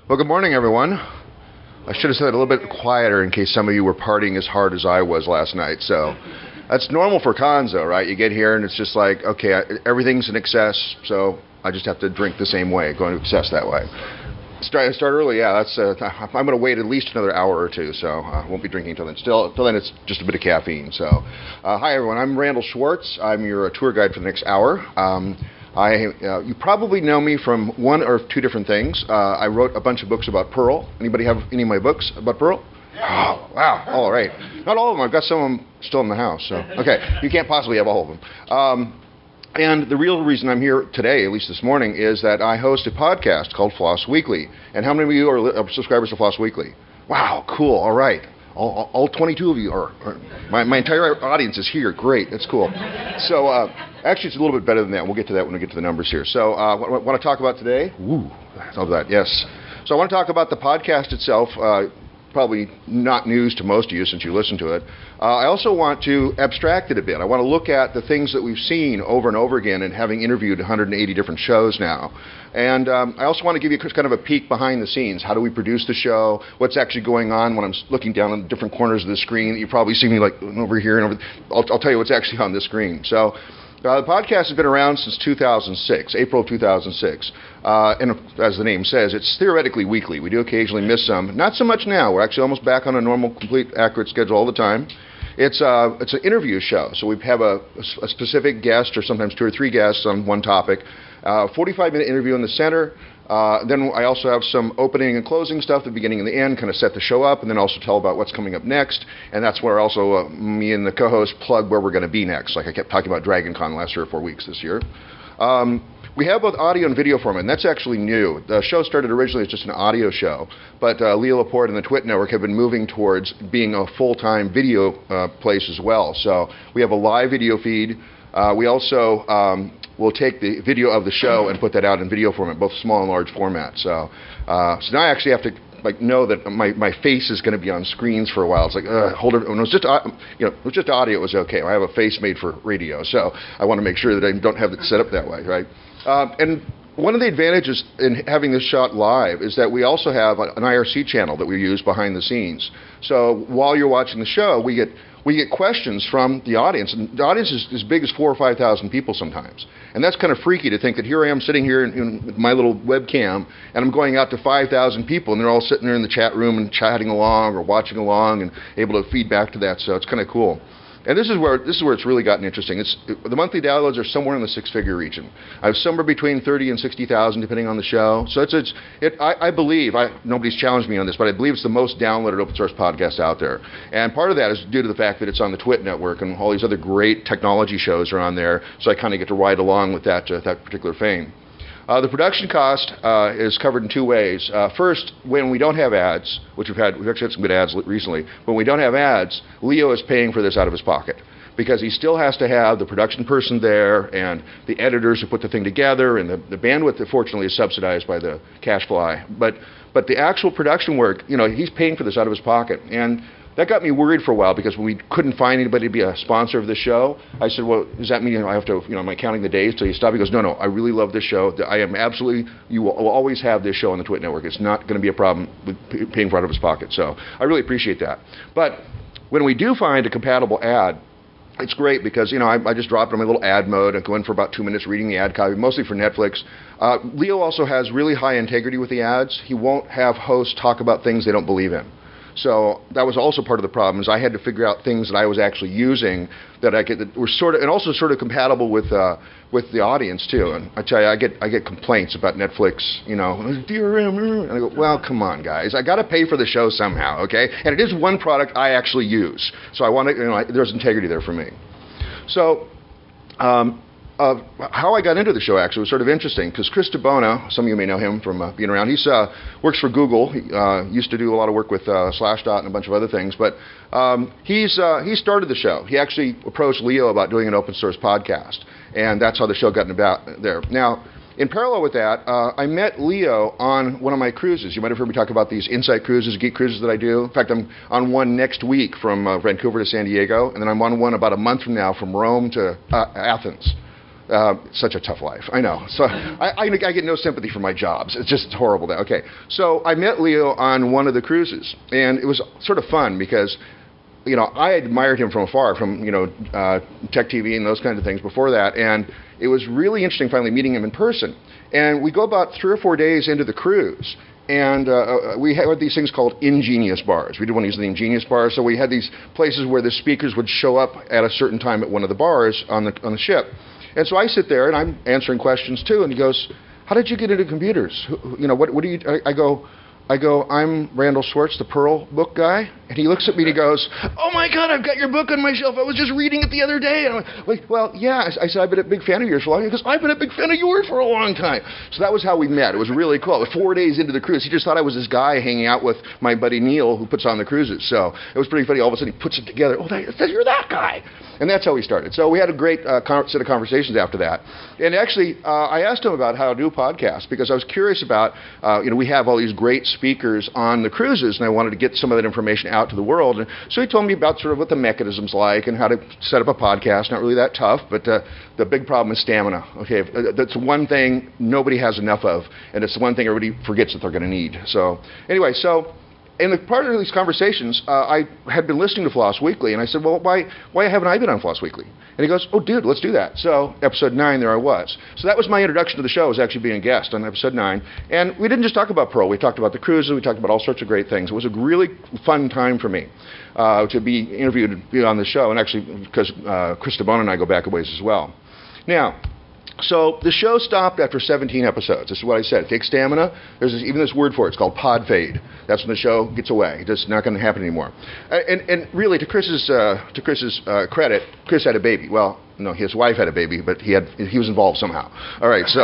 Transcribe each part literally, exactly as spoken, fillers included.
Well, good morning, everyone. I should have said it a little bit quieter in case some of you were partying as hard as I was last night. So that's normal for cons, though, right? You get here and it's just like, okay, everything's in excess, so I just have to drink the same way, going to excess that way. Start, start early, yeah. That's. Uh, I'm going to wait at least another hour or two, so I uh, won't be drinking until then. Still, until then, it's just a bit of caffeine. So, uh, hi everyone. I'm Randall Schwartz. I'm your uh, tour guide for the next hour. Um, I, uh, you probably know me from one or two different things. Uh, I wrote a bunch of books about Perl. Anybody have any of my books about Perl? Oh, wow. All right. Not all of them. I've got some of them still in the house. So, okay. You can't possibly have all of them. Um, and the real reason I'm here today, at least this morning, is that I host a podcast called Floss Weekly. And how many of you are subscribers to Floss Weekly? Wow, cool. All right. All, all twenty-two of you are. are my, my entire audience is here. Great. That's cool. So, uh, actually, it's a little bit better than that. We'll get to that when we get to the numbers here. So, uh, what, what I want to talk about today? Ooh, I love that. Yes. So, I want to talk about the podcast itself. Uh, probably not news to most of you since you listen to it. Uh, I also want to abstract it a bit. I want to look at the things that we've seen over and over again and having interviewed one hundred eighty different shows now. And um, I also want to give you kind of a peek behind the scenes. How do we produce the show? What's actually going on when I'm looking down on different corners of the screen? You probably see me like over here and over. I'll, I'll tell you what's actually on the screen. So Uh, the podcast has been around since two thousand six, April of two thousand six. Uh, and as the name says, it's theoretically weekly. We do occasionally miss some. Not so much now. We're actually almost back on a normal, complete, accurate schedule all the time. It's, uh, it's an interview show. So we have a, a specific guest or sometimes two or three guests on one topic. Uh, forty-five minute interview in the center. Uh, then I also have some opening and closing stuff at the beginning and the end, kind of set the show up, and then also tell about what's coming up next. And that's where also uh, me and the co-host plug where we're going to be next. Like I kept talking about Dragon Con the last three or four weeks this year. Um, we have both audio and video format, and that's actually new. The show started originally as just an audio show, but uh, Leo Laporte and the Twit Network have been moving towards being a full-time video uh, place as well. So we have a live video feed. Uh, we also um, will take the video of the show and put that out in video format, both small and large formats. So, uh, so now I actually have to like know that my, my face is going to be on screens for a while. It's like uh, hold it. When it was just uh, you know, it was just audio, it was okay. I have a face made for radio, so I want to make sure that I don't have it set up that way, right? Uh, and one of the advantages in having this shot live is that we also have an I R C channel that we use behind the scenes. So while you're watching the show, we get we get questions from the audience, and the audience is as big as four or five thousand people sometimes, and that's kind of freaky to think that here I am sitting here in, in with my little webcam, and I'm going out to five thousand people, and they're all sitting there in the chat room and chatting along or watching along and able to feed back to that. So it's kind of cool. And this is where this is where it's really gotten interesting. It's the monthly downloads are somewhere in the six-figure region. I have somewhere between thirty and sixty thousand, depending on the show. So it's it's it. I, I believe I nobody's challenged me on this, but I believe it's the most downloaded open source podcast out there. And part of that is due to the fact that it's on the Twit Network and all these other great technology shows are on there. So I kind of get to ride along with that uh, that particular fame. Uh, the production cost uh, is covered in two ways. Uh, first, when we don't have ads, which we've had, we've actually had some good ads recently. When we don't have ads, Leo is paying for this out of his pocket because he still has to have the production person there and the editors who put the thing together, and the, the bandwidth, fortunately, is subsidized by the CashFly. But but the actual production work, you know, he's paying for this out of his pocket. And that got me worried for a while because when we couldn't find anybody to be a sponsor of the show, I said, well, does that mean you know, I have to, you know, am I counting the days till you stop? He goes, no, no, I really love this show. I am absolutely, you will always have this show on the Twit Network. It's not going to be a problem with paying for it out of his pocket. So I really appreciate that. But when we do find a compatible ad, it's great because, you know, I, I just dropped on my little ad mode and go in for about two minutes reading the ad copy, mostly for Netflix. Uh, Leo also has really high integrity with the ads. He won't have hosts talk about things they don't believe in. So that was also part of the problem is I had to figure out things that I was actually using that I could, that were sort of, and also sort of compatible with uh, with the audience too. And I tell you, I get I get complaints about Netflix, you know, D R M, and I go, well, come on, guys, I got to pay for the show somehow, okay? And it is one product I actually use, so I want to, you know, I, there's integrity there for me. So. Um, Uh, how I got into the show actually was sort of interesting because Chris DeBona, some of you may know him from uh, being around, he uh, works for Google. He uh, used to do a lot of work with uh, Slashdot and a bunch of other things, but um, he's uh, he started the show. He actually approached Leo about doing an open source podcast, and that's how the show got about there. Now, in parallel with that, uh, I met Leo on one of my cruises. You might have heard me talk about these Insight cruises, geek cruises that I do. In fact, I'm on one next week from uh, Vancouver to San Diego, and then I'm on one about a month from now from Rome to uh, Athens. Uh, such a tough life, I know. So I, I, I get no sympathy for my jobs. It's just horrible. That okay. So I met Leo on one of the cruises, and it was sort of fun because, you know, I admired him from afar, from you know uh, Tech T V and those kinds of things before that, and it was really interesting finally meeting him in person. And we go about three or four days into the cruise. And uh, we had these things called ingenious bars. We didn't want to use the ingenious bars, so we had these places where the speakers would show up at a certain time at one of the bars on the on the ship. And so I sit there and I'm answering questions too. And he goes, "How did you get into computers? You know, what what do you?" I, I go, I go, "I'm Randall Schwartz, the Pearl book guy." And he looks at me and he goes, "Oh my God, I've got your book on my shelf. I was just reading it the other day." And I'm like, "Well, yeah." I said, "I've been a big fan of yours for a long time." He goes, "I've been a big fan of yours for a long time." So that was how we met. It was really cool. Four days into the cruise, he just thought I was this guy hanging out with my buddy Neil, who puts on the cruises. So it was pretty funny. All of a sudden, he puts it together. "Oh, that, you're that guy." And that's how we started. So we had a great uh, set of conversations after that. And actually, uh, I asked him about how to do a podcast because I was curious about, uh, you know, we have all these great speakers on the cruises, and I wanted to get some of that information out to the world. And so he told me about sort of what the mechanism's like and how to set up a podcast. Not really that tough, but uh, the big problem is stamina. Okay, that's one thing nobody has enough of, and it's the one thing everybody forgets that they're going to need. So anyway, so in the part of these conversations, uh, I had been listening to Floss Weekly, and I said, "Well, why why haven't I been on Floss Weekly?" And he goes, "Oh, dude, let's do that." So episode nine, there I was. So that was my introduction to the show, was actually being a guest on episode nine. And we didn't just talk about Pearl. We talked about the cruises. We talked about all sorts of great things. It was a really fun time for me uh, to be interviewed and be on the show, and actually because uh, Chris DeBona and I go back a ways as well. Now, so the show stopped after seventeen episodes. This is what I said. It takes stamina. There's this, even this word for it. It's called pod fade. That's when the show gets away. It's not going to happen anymore. And, and really, to Chris's uh, to Chris's uh, credit, Chris had a baby. Well, no, his wife had a baby, but he had he was involved somehow. All right, so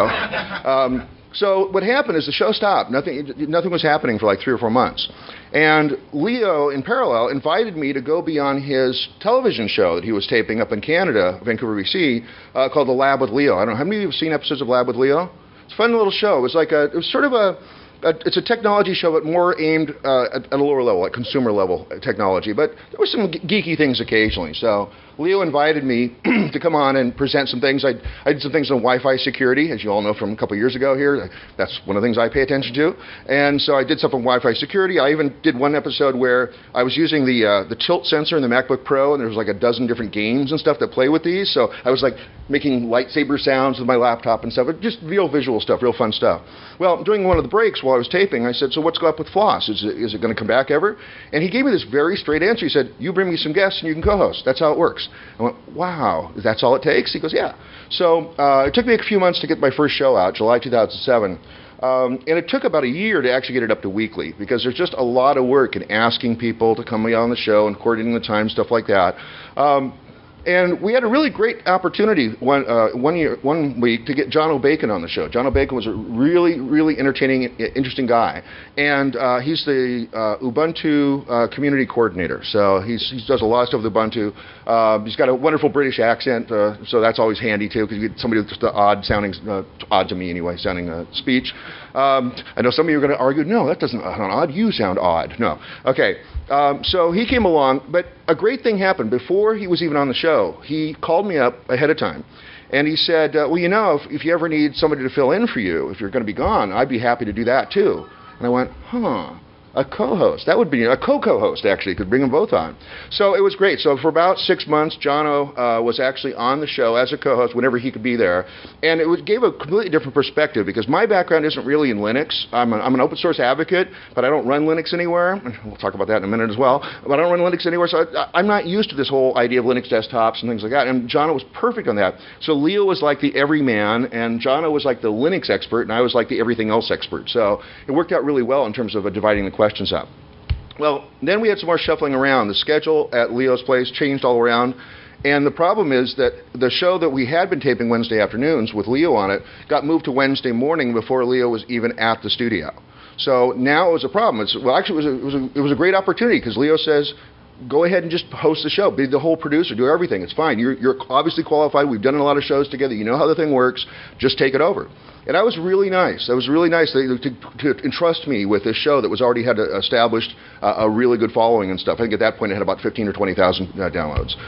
um, so what happened is the show stopped. Nothing nothing was happening for like three or four months. And Leo, in parallel, invited me to go be on his television show that he was taping up in Canada, Vancouver, B C, uh, called The Lab with Leo. I don't know, how many of you have seen episodes of Lab with Leo? It's a fun little show. It was like a, it was sort of a, a it's a technology show, but more aimed uh, at, at a lower level, like consumer level technology. But there were some geeky things occasionally. So Leo invited me to come on and present some things. I, I did some things on Wi-Fi security, as you all know from a couple of years ago here. That's one of the things I pay attention to. And so I did stuff on Wi-Fi security. I even did one episode where I was using the uh, the tilt sensor in the MacBook Pro, and there was like a dozen different games and stuff that play with these. So I was like making lightsaber sounds with my laptop and stuff. Just real visual stuff, real fun stuff. Well, during one of the breaks while I was taping, I said, "So what's up with Floss? Is it, is it going to come back ever?" And he gave me this very straight answer. He said, "You bring me some guests and you can co-host. That's how it works." I went, "Wow, that's all it takes?" He goes, "Yeah." So uh, it took me a few months to get my first show out, July two thousand seven. Um, and it took about a year to actually get it up to weekly, because there's just a lot of work in asking people to come on the show and coordinating the time, stuff like that. Um, And we had a really great opportunity one uh, one year, one week to get John O'Bacon on the show. John O'Bacon was a really, really entertaining, interesting guy, and uh, he's the uh, Ubuntu uh, community coordinator. So he's, he does a lot of stuff with Ubuntu. Uh, he's got a wonderful British accent, uh, so that's always handy too, because you get somebody with just the odd sounding, uh, odd to me anyway, sounding uh, speech. Um, I know some of you are going to argue, no, that doesn't sound odd. You sound odd. No. Okay. Um, so he came along, but a great thing happened. Before he was even on the show, he called me up ahead of time, and he said, uh, well, you know, if, if you ever need somebody to fill in for you, if you're going to be gone, I'd be happy to do that too. And I went, huh. A co-host. That would be a co-co-host, actually. Could bring them both on. So it was great. So for about six months, Jono uh, was actually on the show as a co-host whenever he could be there. And it was, gave a completely different perspective, because my background isn't really in Linux. I'm, a, I'm an open source advocate, but I don't run Linux anywhere. We'll talk about that in a minute as well. But I don't run Linux anywhere, so I, I'm not used to this whole idea of Linux desktops and things like that. And Jono was perfect on that. So Leo was like the everyman, and Jono was like the Linux expert, and I was like the everything else expert. So it worked out really well in terms of uh, dividing the questions questions up. Well, then we had some more shuffling around. The schedule at Leo's place changed all around. And the problem is that the show that we had been taping Wednesday afternoons with Leo on it got moved to Wednesday morning before Leo was even at the studio. So now it was a problem. It's, well, actually, it was a, it was a, it was a great opportunity, because Leo says, go ahead and just host the show. Be the whole producer. Do everything. It's fine. You're, you're obviously qualified. We've done a lot of shows together. You know how the thing works. Just take it over. And that was really nice. That was really nice to, to, to entrust me with this show that was already had established uh, a really good following and stuff. I think at that point it had about fifteen or twenty thousand uh, downloads.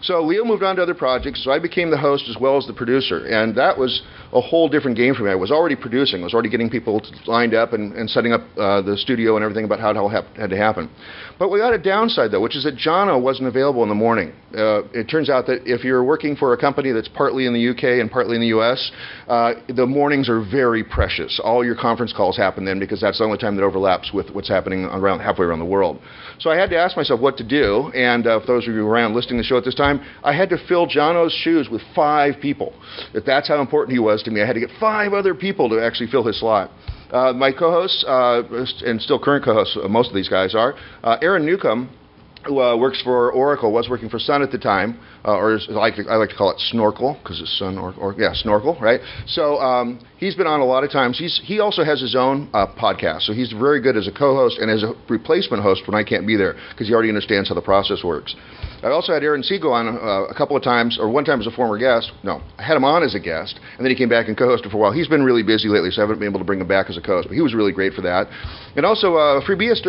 So Leo moved on to other projects, so I became the host as well as the producer, and that was a whole different game for me. I was already producing, I was already getting people lined up and, and setting up uh, the studio and everything about how it all ha- had to happen. But we got a downside, though, which is that Jono wasn't available in the morning. Uh, it turns out that if you're working for a company that's partly in the U K and partly in the U S, uh, the mornings are very precious. All your conference calls happen then because that's the only time that overlaps with what's happening around halfway around the world. So I had to ask myself what to do, and uh, for those of you around listening to the show at this time, I had to fill Jono's shoes with five people. If that's how important he was to me, I had to get five other people to actually fill his slot. Uh, my co-hosts, uh, and still current co-hosts, uh, most of these guys are, uh, Aaron Newcomb, who uh, works for Oracle, was working for Sun at the time, uh, or as I like, to, I like to call it Snorkel, because it's Sun, or, or yeah, Snorkel, right? So um, he's been on a lot of times. He's He also has his own uh, podcast, so he's very good as a co-host and as a replacement host when I can't be there, because he already understands how the process works. I also had Aaron Siegel on uh, a couple of times, or one time as a former guest. No, I had him on as a guest, and then he came back and co-hosted for a while. He's been really busy lately, so I haven't been able to bring him back as a co-host, but he was really great for that. And also, uh,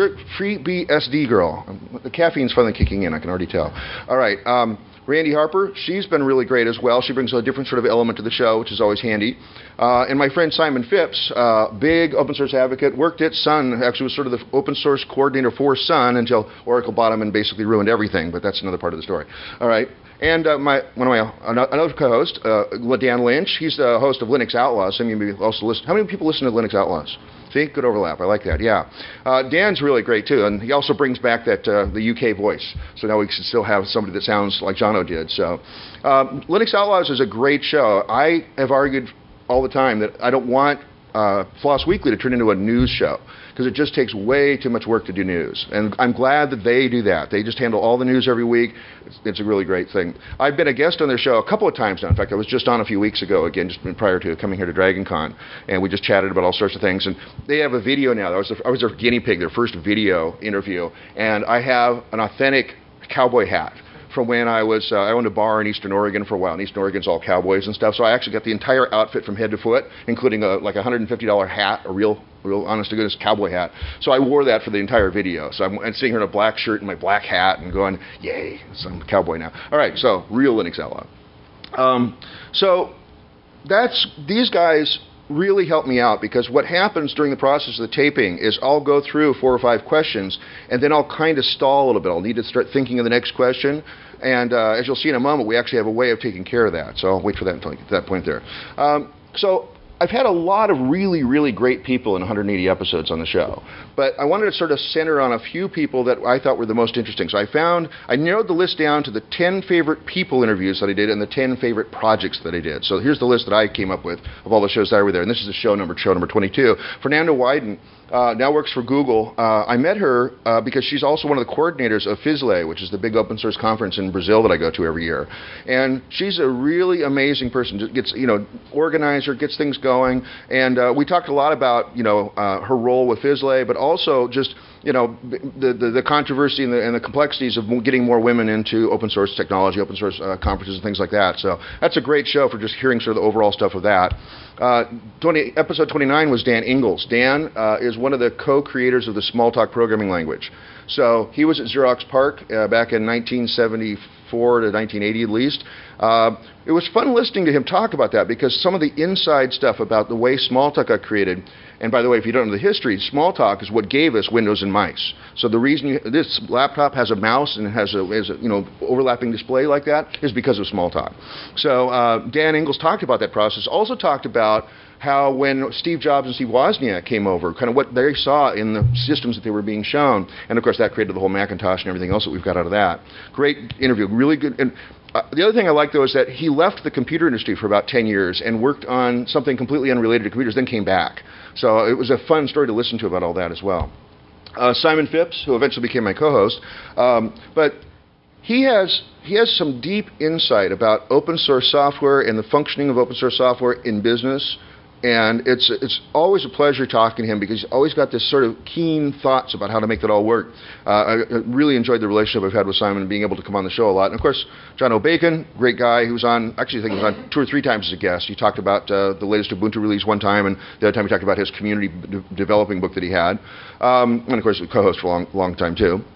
FreeBSD girl. The caffeine's finally kicking in, I can already tell. All right. Um, Randy Harper, she's been really great as well. She brings a different sort of element to the show, which is always handy. Uh, and my friend Simon Phipps, uh, big open source advocate, worked at Sun, actually was sort of the open source coordinator for Sun until Oracle bought him and basically ruined everything, but that's another part of the story. All right. And uh, my one of my another co-host, uh, Dan Lynch, he's the host of Linux Outlaws. Some of you also listen. How many people listen to Linux Outlaws? See, good overlap. I like that. Yeah, uh, Dan's really great too, and he also brings back that uh, the U K voice. So now we can still have somebody that sounds like Jono did. So, um, Linux Outlaws is a great show. I have argued all the time that I don't want uh, Floss Weekly to turn into a news show, because it just takes way too much work to do news. And I'm glad that they do that. They just handle all the news every week. It's, it's a really great thing. I've been a guest on their show a couple of times now. In fact, I was just on a few weeks ago, again, just prior to coming here to DragonCon, and we just chatted about all sorts of things. And they have a video now. I was, the, I was their guinea pig, their first video interview, and I have an authentic cowboy hat from when I was, uh, I owned a bar in Eastern Oregon for a while, and Eastern Oregon's all cowboys and stuff, so I actually got the entire outfit from head to foot, including a, like a one hundred fifty dollar hat, a real, real honest-to-goodness cowboy hat. So I wore that for the entire video. So I'm, I'm sitting here in a black shirt and my black hat and going, yay, so I'm a cowboy now. All right, so real Linux Outlaw. Um, so that's, these guys really helped me out, because what happens during the process of the taping is I'll go through four or five questions, and then I'll kind of stall a little bit. I'll need to start thinking of the next question. And uh, as you'll see in a moment, we actually have a way of taking care of that. So I'll wait for that until I get to that point there. Um, so I've had a lot of really, really great people in one hundred eighty episodes on the show, but I wanted to sort of center on a few people that I thought were the most interesting. So I found, I narrowed the list down to the ten favorite people interviews that I did and the ten favorite projects that I did. So here's the list that I came up with of all the shows that were there, and this is the show number, show number twenty-two. Fernanda Wyden uh, now works for Google. Uh, I met her uh, because she's also one of the coordinators of FISLE, which is the big open source conference in Brazil that I go to every year. And she's a really amazing person. Just gets, you know, organizer, gets things going. And uh, we talked a lot about, you know, uh, her role with FISLE, but also just, you know, the, the, the controversy and the, and the complexities of getting more women into open source technology, open source uh, conferences and things like that. So that's a great show for just hearing sort of the overall stuff of that. Uh, twenty, episode twenty-nine was Dan Ingalls. Dan uh, is one of the co-creators of the Smalltalk programming language. So he was at Xerox PARC uh, back in nineteen seventy-four to nineteen eighty at least. Uh, it was fun listening to him talk about that, because some of the inside stuff about the way Smalltalk got created, and by the way, if you don't know the history, Smalltalk is what gave us Windows and mice. So the reason you, this laptop has a mouse and it has a, has a you know overlapping display like that is because of Smalltalk. So uh, Dan Ingalls talked about that process. Also talked about how when Steve Jobs and Steve Wozniak came over, kind of what they saw in the systems that they were being shown. And of course that created the whole Macintosh and everything else that we've got out of that. Great interview, really good. And uh, the other thing I like though is that he left the computer industry for about ten years and worked on something completely unrelated to computers, then came back. So it was a fun story to listen to about all that as well. Uh, Simon Phipps, who eventually became my co-host, um, but he has he has some deep insight about open source software and the functioning of open source software in business. And it's it's always a pleasure talking to him, because he's always got this sort of keen thoughts about how to make that all work. Uh, I really enjoyed the relationship I've had with Simon and being able to come on the show a lot. And of course, John O'Bacon, great guy, who was on, actually I think he was on two or three times as a guest. He talked about uh, the latest Ubuntu release one time, and the other time he talked about his community de- developing book that he had. Um, and of course, co-host for a long, long time too.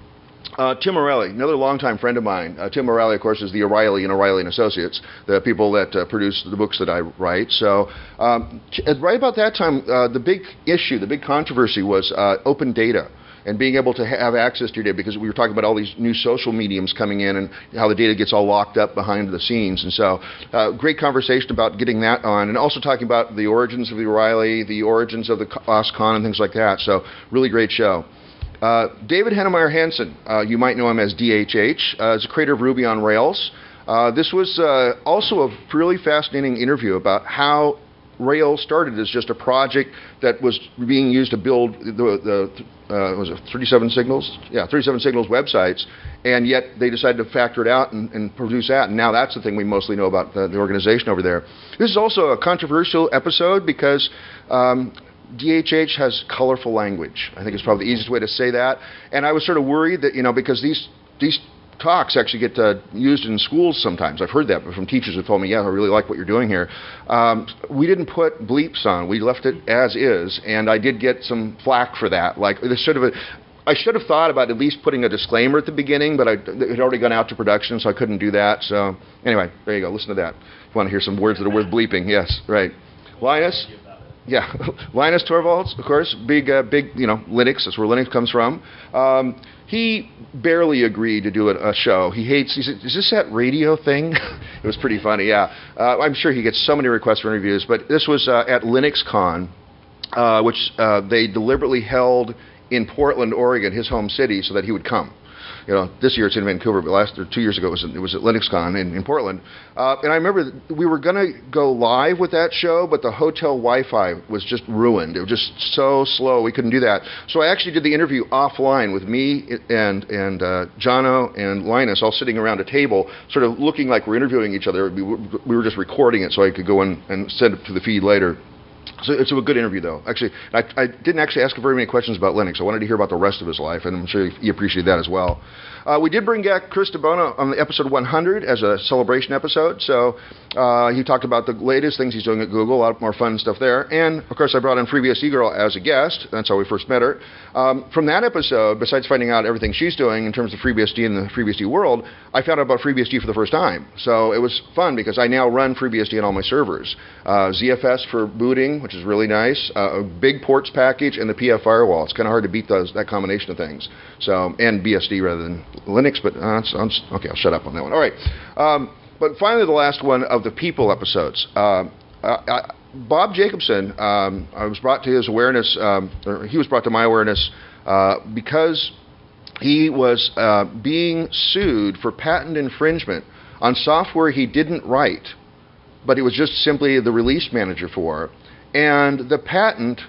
Uh, Tim O'Reilly, another longtime friend of mine. Uh, Tim O'Reilly, of course, is the O'Reilly and O'Reilly and Associates, the people that uh, produce the books that I write. So um, right about that time, uh, the big issue, the big controversy was uh, open data and being able to have access to your data, because we were talking about all these new social mediums coming in and how the data gets all locked up behind the scenes. And so uh, great conversation about getting that on, and also talking about the origins of the O'Reilly, the origins of the OSCON and things like that. So really great show. Uh, David Heinemeier Hansson, uh, you might know him as D H H, uh, is the creator of Ruby on Rails. Uh, this was uh, also a really fascinating interview about how Rails started as just a project that was being used to build the, the uh, was it thirty-seven Signals? Yeah, thirty-seven Signals websites, and yet they decided to factor it out and, and produce that, and now that's the thing we mostly know about the, the organization over there. This is also a controversial episode because um, D H H has colorful language. I think it's probably the easiest way to say that. And I was sort of worried that, you know, because these these talks actually get uh, used in schools sometimes. I've heard that from teachers who told me, yeah, I really like what you're doing here. Um, we didn't put bleeps on. We left it as is, and I did get some flack for that. Like, this should have... I should have thought about at least putting a disclaimer at the beginning, but I, it had already gone out to production, so I couldn't do that. So anyway, there you go. Listen to that. If you want to hear some words that are worth bleeping, yes, right. Linus? Yeah, Linus Torvalds, of course, big, uh, big, you know, Linux. That's where Linux comes from. Um, he barely agreed to do a, a show. He hates. He said, "Is this that radio thing?" It was pretty funny. Yeah, uh, I'm sure he gets so many requests for interviews. But this was uh, at LinuxCon, uh, which uh, they deliberately held in Portland, Oregon, his home city, so that he would come. You know, this year it's in Vancouver, but last or two years ago it was, it was at LinuxCon in, in Portland. Uh, and I remember we were going to go live with that show, but the hotel Wi-Fi was just ruined. It was just so slow, we couldn't do that. So I actually did the interview offline with me and and uh, Jono and Linus all sitting around a table, sort of looking like we're interviewing each other. We, we were just recording it so I could go in and send it to the feed later. So it's a good interview, though. Actually, I, I didn't actually ask very many questions about Linux. I wanted to hear about the rest of his life, and I'm sure he appreciated that as well. Uh, we did bring back Chris DeBona on episode one hundred as a celebration episode. So uh, he talked about the latest things he's doing at Google, a lot more fun stuff there. And, of course, I brought in FreeBSD Girl as a guest. That's how we first met her. Um, from that episode, besides finding out everything she's doing in terms of FreeBSD and the FreeBSD world, I found out about FreeBSD for the first time. So it was fun because I now run FreeBSD on all my servers. Uh, Z F S for booting, which is really nice, uh, a big ports package, and the P F firewall. It's kind of hard to beat those that combination of things. So, and B S D rather than Linux, but uh, it's, it's, okay, I'll shut up on that one. All right. Um, but finally, the last one of the people episodes. Uh, I, Bob Jacobson, um, I was brought to his awareness, um, or he was brought to my awareness uh, because he was uh, being sued for patent infringement on software he didn't write, but he was just simply the release manager for. And the patent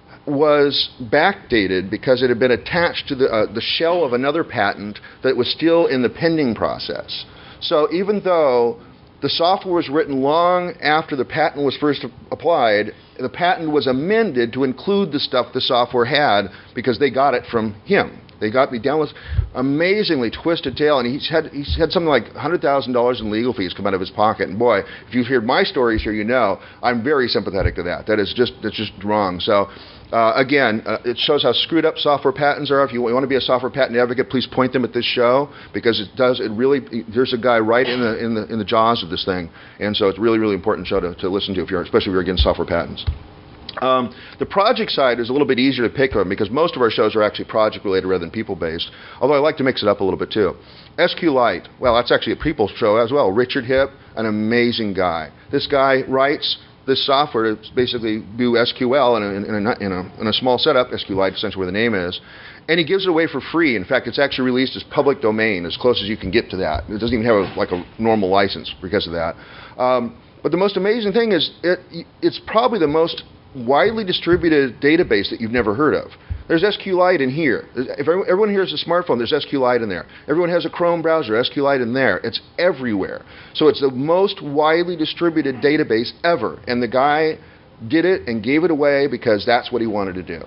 was backdated because it had been attached to the, uh, the shell of another patent that was still in the pending process. So even though the software was written long after the patent was first applied, the patent was amended to include the stuff the software had because they got it from him. They got me down with amazingly twisted tale, and he's had he's had something like one hundred thousand dollars in legal fees come out of his pocket. And boy, if you've heard my stories here, you know I'm very sympathetic to that. That is just that's just wrong. So uh, again, uh, it shows how screwed up software patents are. If you want to be a software patent advocate, please point them at this show because it does it really. There's a guy right in the in the in the jaws of this thing, and so it's really really important show to, to listen to if you're especially if you're against software patents. Um, the project side is a little bit easier to pick on because most of our shows are actually project-related rather than people-based, although I like to mix it up a little bit too. SQLite, well, that's actually a people show as well. Richard Hipp, an amazing guy. This guy writes this software to basically do S Q L in a, in a, in a, in a small setup, SQLite, essentially where the name is, and he gives it away for free. In fact, it's actually released as public domain, as close as you can get to that. It doesn't even have a, like a normal license because of that. Um, but the most amazing thing is it, it's probably the most widely distributed database that you've never heard of. There's SQLite in here. If everyone here has a smartphone, there's SQLite in there. Everyone has a Chrome browser, SQLite in there. It's everywhere. So it's the most widely distributed database ever. And the guy did it and gave it away because that's what he wanted to do.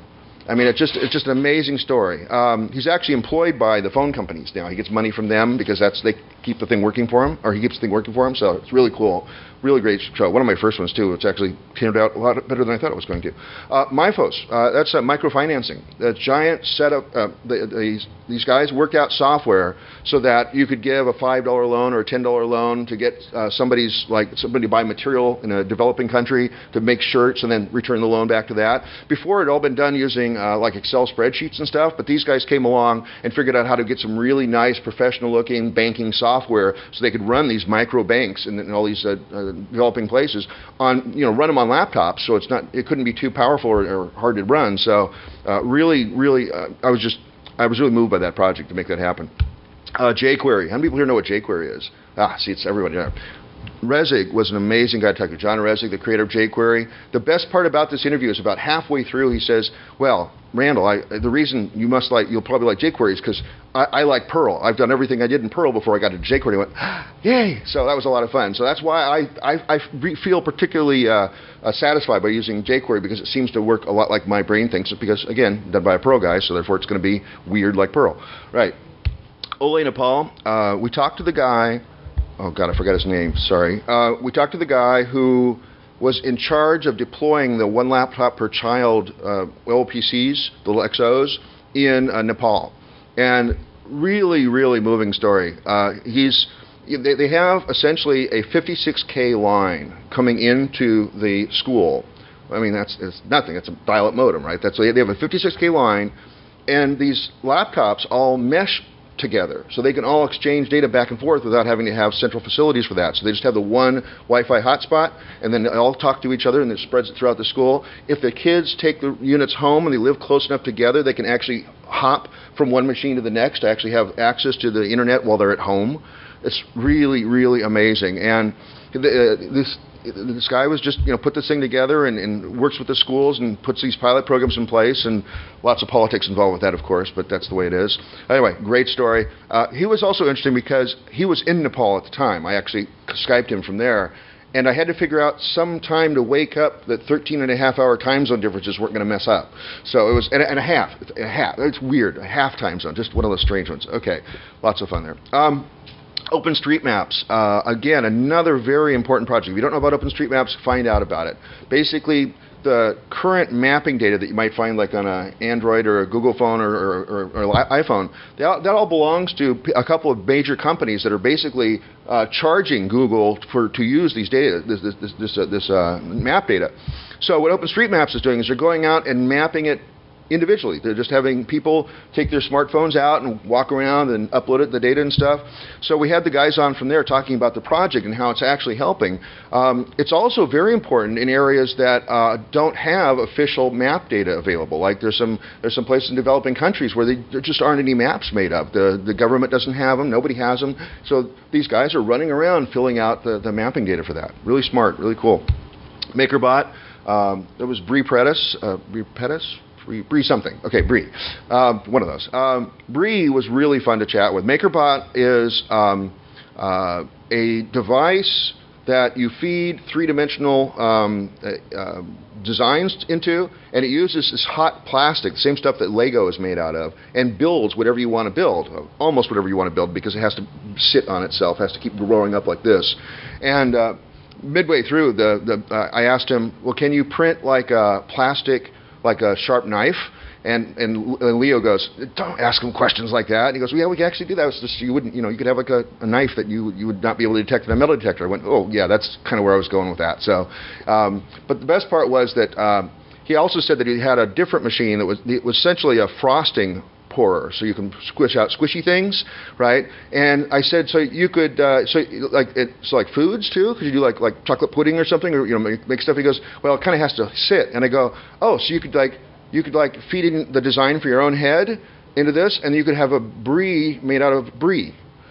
I mean, it's just it's just an amazing story. Um, he's actually employed by the phone companies now. He gets money from them because that's they keep the thing working for him, or he keeps the thing working for him. So it's really cool, really great show. One of my first ones too. It's actually turned out a lot better than I thought it was going to. Uh, MyFos, uh, that's uh, microfinancing. The giant setup. Uh, the, these these guys worked out software so that you could give a five dollar loan or a ten dollar loan to get uh, somebody's like somebody to buy material in a developing country to make shirts and then return the loan back to that. Before it had all been done using Uh, like Excel spreadsheets and stuff, but these guys came along and figured out how to get some really nice professional-looking banking software so they could run these micro banks in, in all these uh, uh, developing places on, you know, run them on laptops, so it's not, it couldn't be too powerful or, or hard to run. So uh, really, really, uh, I was just, I was really moved by that project to make that happen. Uh, jQuery. How many people here know what jQuery is? Ah, see, it's everybody. Yeah. Rezig was an amazing guy to talk to. John Rezig, the creator of jQuery. The best part about this interview is about halfway through he says, well, Randall, I, the reason you must like, you'll probably like jQuery is because I, I like Perl. I've done everything I did in Perl before I got to jQuery. I went, yay! So that was a lot of fun. So that's why I, I, I feel particularly uh, uh, satisfied by using jQuery, because it seems to work a lot like my brain thinks. Because, again, done by a Perl guy, so therefore it's going to be weird like Perl. Right. Ole Nepal, uh, we talked to the guy. Oh, God, I forgot his name. Sorry. Uh, we talked to the guy who was in charge of deploying the one laptop per child uh, L P Cs, the little X Os, in uh, Nepal. And really, really moving story. Uh, he's they, they have essentially a fifty-six K line coming into the school. I mean, that's it's nothing. It's a dial-up modem, right? That's they have a fifty-six K line, and these laptops all mesh together, so they can all exchange data back and forth without having to have central facilities for that. So they just have the one Wi-Fi hotspot, and then they all talk to each other, and it spreads it throughout the school. If the kids take the units home and they live close enough together, they can actually hop from one machine to the next to actually have access to the internet while they're at home. It's really, really amazing. And the, uh, this this guy was just, you know, put this thing together and, and works with the schools and puts these pilot programs in place, and lots of politics involved with that, of course, but that's the way it is. Anyway, great story. Uh, he was also interesting because he was in Nepal at the time. I actually Skyped him from there, and I had to figure out some time to wake up that thirteen and a half hour time zone differences weren't going to mess up. So it was, and a, and a half, a half, it's weird, a half time zone, just one of those strange ones. Okay, lots of fun there. Um, OpenStreetMaps, uh, again, another very important project. If you don't know about OpenStreetMaps, find out about it. Basically, the current mapping data that you might find like on an Android or a Google phone or, or, or, or iPhone, that all, that all belongs to a couple of major companies that are basically uh, charging Google for to use these data, this, this, this, this, uh, this uh, map data. So what OpenStreetMaps is doing is they're going out and mapping it individually. They're just having people take their smartphones out and walk around and upload it, the data and stuff. So we had the guys on from there talking about the project and how it's actually helping. Um, it's also very important in areas that uh, don't have official map data available. Like there's some there's some places in developing countries where they, there just aren't any maps made up. The the government doesn't have them. Nobody has them. So these guys are running around filling out the, the mapping data for that. Really smart. Really cool. MakerBot. Um, there was Bree Pettis. Uh, Bree Pettis. Bree, Bree something. Okay, Bree. Um, one of those. Um, Bree was really fun to chat with. MakerBot is um, uh, a device that you feed three-dimensional um, uh, uh, designs into, and it uses this hot plastic, the same stuff that Lego is made out of, and builds whatever you want to build, almost whatever you want to build, because it has to sit on itself, has to keep growing up like this. And uh, midway through, the, the uh, I asked him, well, can you print like a plastic like a sharp knife? And, and and Leo goes, don't ask him questions like that. And he goes, well, yeah, we can actually do that. It's just, you wouldn't, you know, you could have like a, a knife that you you would not be able to detect in a metal detector. I went, oh yeah, that's kind of where I was going with that. So, um, but the best part was that um, he also said that he had a different machine that was it was essentially a frosting pourer, so you can squish out squishy things, right? And I said, so you could, uh, so like it, so like foods too? Could you do like like chocolate pudding or something, or you know make, make stuff? He goes, well, it kind of has to sit. And I go, oh, so you could like you could like feed in the design for your own head into this, and you could have a brie made out of brie.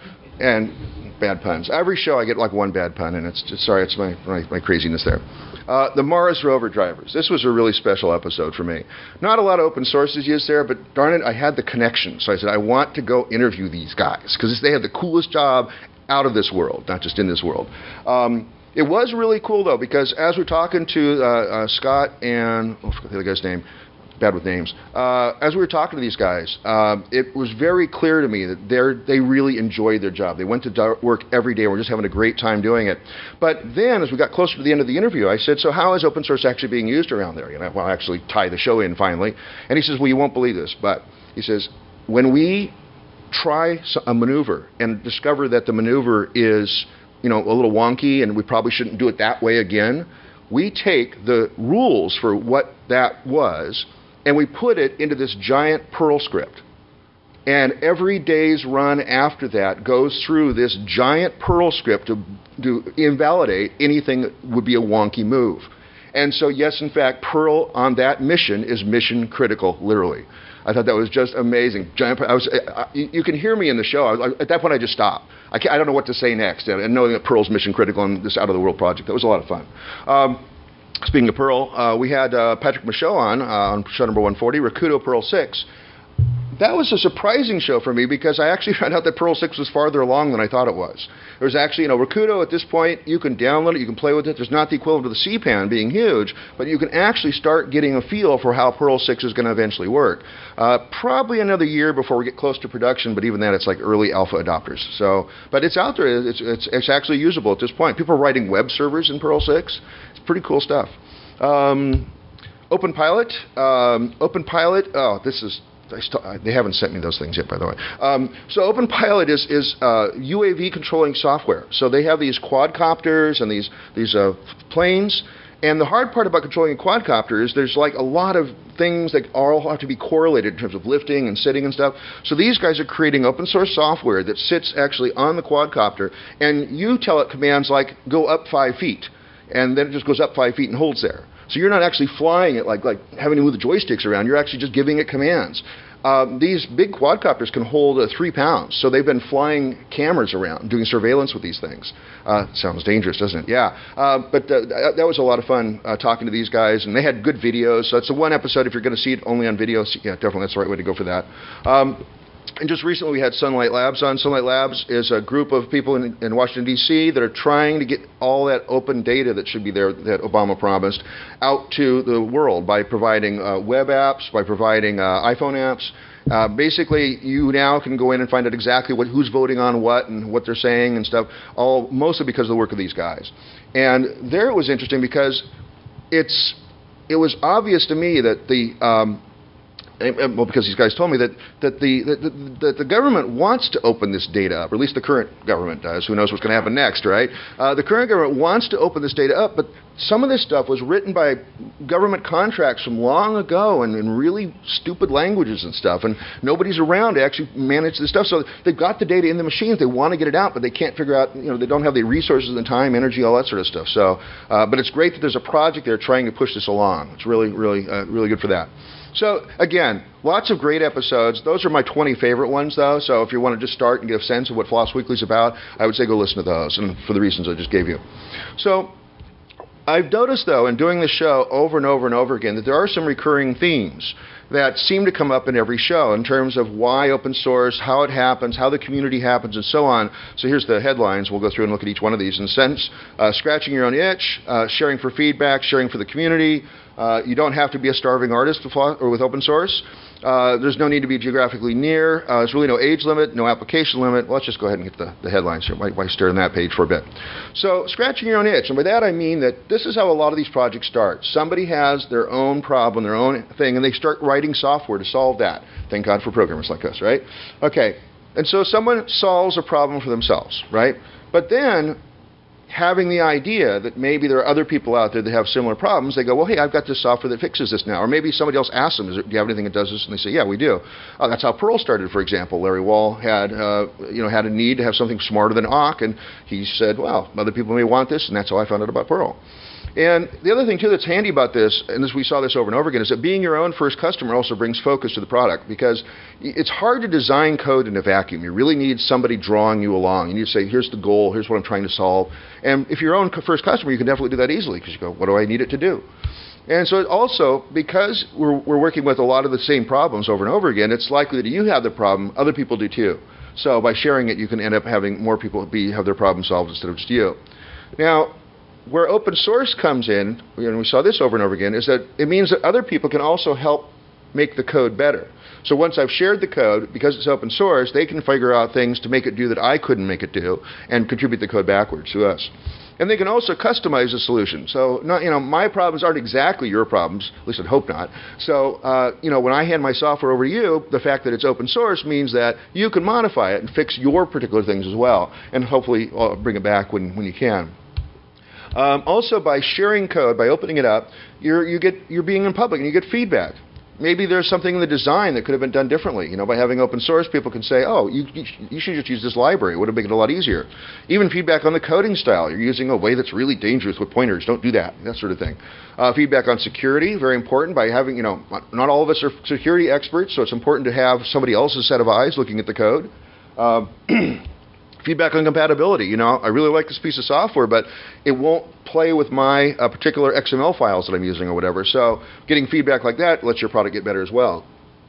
And bad puns. Every show I get like one bad pun, and it's just sorry, it's my my, my craziness there. Uh, the Mars rover drivers. This was a really special episode for me. Not a lot of open sources used there, but darn it, I had the connection. So I said, I want to go interview these guys because they had the coolest job out of this world, not just in this world. Um, it was really cool, though, because as we're talking to uh, uh, Scott and, oh, I forgot the other guy's name, bad with names. Uh, as we were talking to these guys, uh, it was very clear to me that they're, they really enjoyed their job. They went to do- work every day. We're just having a great time doing it. But then, as we got closer to the end of the interview, I said, so how is open source actually being used around there? You know, well, I actually tie the show in finally. And he says, well, you won't believe this, but he says, when we try a maneuver and discover that the maneuver is, you know, a little wonky and we probably shouldn't do it that way again, we take the rules for what that was and we put it into this giant Perl script. And every day's run after that goes through this giant Perl script to, to invalidate anything that would be a wonky move. And so, yes, in fact, Perl on that mission is mission critical, literally. I thought that was just amazing. Giant, I was, I, you can hear me in the show. I was, at that point, I just stopped. I, can't, I don't know what to say next. And knowing that Perl's mission critical on this Out of the World project, that was a lot of fun. Um, Speaking of Perl, uh, we had uh, Patrick Michaud on, uh, on show number one forty, Rakudo Perl six. That was a surprising show for me because I actually found out that Perl six was farther along than I thought it was. There's actually, you know, Rakudo at this point, you can download it, you can play with it. There's not the equivalent of the C PAN being huge, but you can actually start getting a feel for how Perl six is going to eventually work. Uh, probably another year before we get close to production, but even then it's like early alpha adopters. So, but it's out there. It's, it's, it's actually usable at this point. People are writing web servers in Perl six. It's pretty cool stuff. Um, OpenPilot. Um, OpenPilot, oh, this is... I st- they haven't sent me those things yet, by the way. Um, so OpenPilot is, is uh, U A V controlling software. So they have these quadcopters and these these uh, planes. And the hard part about controlling a quadcopter is there's like a lot of things that all have to be correlated in terms of lifting and sitting and stuff. So these guys are creating open source software that sits actually on the quadcopter, and you tell it commands like go up five feet, and then it just goes up five feet and holds there. So you're not actually flying it like, like having to move the joysticks around. You're actually just giving it commands. Um, these big quadcopters can hold uh, three pounds. So they've been flying cameras around, doing surveillance with these things. Uh, sounds dangerous, doesn't it? Yeah. Uh, but uh, that was a lot of fun uh, talking to these guys. And they had good videos. So it's the one episode, if you're going to see it only on video, yeah, definitely that's the right way to go for that. Um, And just recently we had Sunlight Labs on. Sunlight Labs is a group of people in, in Washington, D C that are trying to get all that open data that should be there that Obama promised out to the world by providing uh, web apps, by providing uh, iPhone apps. Uh, basically, you now can go in and find out exactly what, who's voting on what and what they're saying and stuff, all mostly because of the work of these guys. And there it was interesting because it's it was obvious to me that the um, well, because these guys told me that, that, the, that, the, that the government wants to open this data up, or at least the current government does. Who knows what's going to happen next, right? Uh, the current government wants to open this data up, but some of this stuff was written by government contracts from long ago and in really stupid languages and stuff, and nobody's around to actually manage this stuff. So they've got the data in the machines. They want to get it out, but they can't figure out, you know, they don't have the resources and time, energy, all that sort of stuff. So, uh, but it's great that there's a project there trying to push this along. It's really, really, uh, really good for that. So, again, lots of great episodes. Those are my twenty favorite ones, though. So if you want to just start and get a sense of what Floss Weekly is about, I would say go listen to those, and for the reasons I just gave you. So I've noticed, though, in doing this show over and over and over again, that there are some recurring themes that seem to come up in every show in terms of why open source, how it happens, how the community happens, and so on. So here's the headlines. We'll go through and look at each one of these in a sense. Uh, scratching your own itch, uh, sharing for feedback, sharing for the community. Uh, you don't have to be a starving artist with, or with open source. Uh, there's no need to be geographically near. Uh, there's really no age limit, no application limit. Well, let's just go ahead and get the, the headlines here. Why, why stare on that page for a bit? So, scratching your own itch. And by that I mean that this is how a lot of these projects start. Somebody has their own problem, their own thing, and they start writing software to solve that. Thank God for programmers like us, right? Okay. And so someone solves a problem for themselves, right? But then, having the idea that maybe there are other people out there that have similar problems, they go, well, hey, I've got this software that fixes this now. Or maybe somebody else asks them, do you have anything that does this? And they say, yeah, we do. Uh, that's how Perl started, for example. Larry Wall had, uh, you know, had a need to have something smarter than awk, and he said, well, other people may want this, and that's how I found out about Perl. And the other thing, too, that's handy about this, and as we saw this over and over again, is that being your own first customer also brings focus to the product, because it's hard to design code in a vacuum. You really need somebody drawing you along. You need to say, here's the goal, here's what I'm trying to solve. And if you're your own first customer, you can definitely do that easily, because you go, what do I need it to do? And so also, because we're, we're working with a lot of the same problems over and over again, it's likely that you have the problem, other people do too. So by sharing it, you can end up having more people be, have their problem solved instead of just you. Now, where open source comes in, and we saw this over and over again, is that it means that other people can also help make the code better. So once I've shared the code, because it's open source, they can figure out things to make it do that I couldn't make it do and contribute the code backwards to us. And they can also customize the solution. So, not, you know, my problems aren't exactly your problems, at least I'd hope not. So, uh, you know, when I hand my software over to you, the fact that it's open source means that you can modify it and fix your particular things as well, and hopefully uh, bring it back when, when you can. Um, also, by sharing code, by opening it up, you're, you get, you're being in public and you get feedback. Maybe there's something in the design that could have been done differently. You know, by having open source, people can say, oh, you, you should just use this library. It would have made it a lot easier. Even feedback on the coding style. You're using a way that's really dangerous with pointers. Don't do that. That sort of thing. Uh, feedback on security, very important. By having, you know, not all of us are security experts, so it's important to have somebody else's set of eyes looking at the code. Uh, Feedback on compatibility. You know, I really like this piece of software, but it won't play with my uh, particular X M L files that I'm using or whatever. So getting feedback like that lets your product get better as well.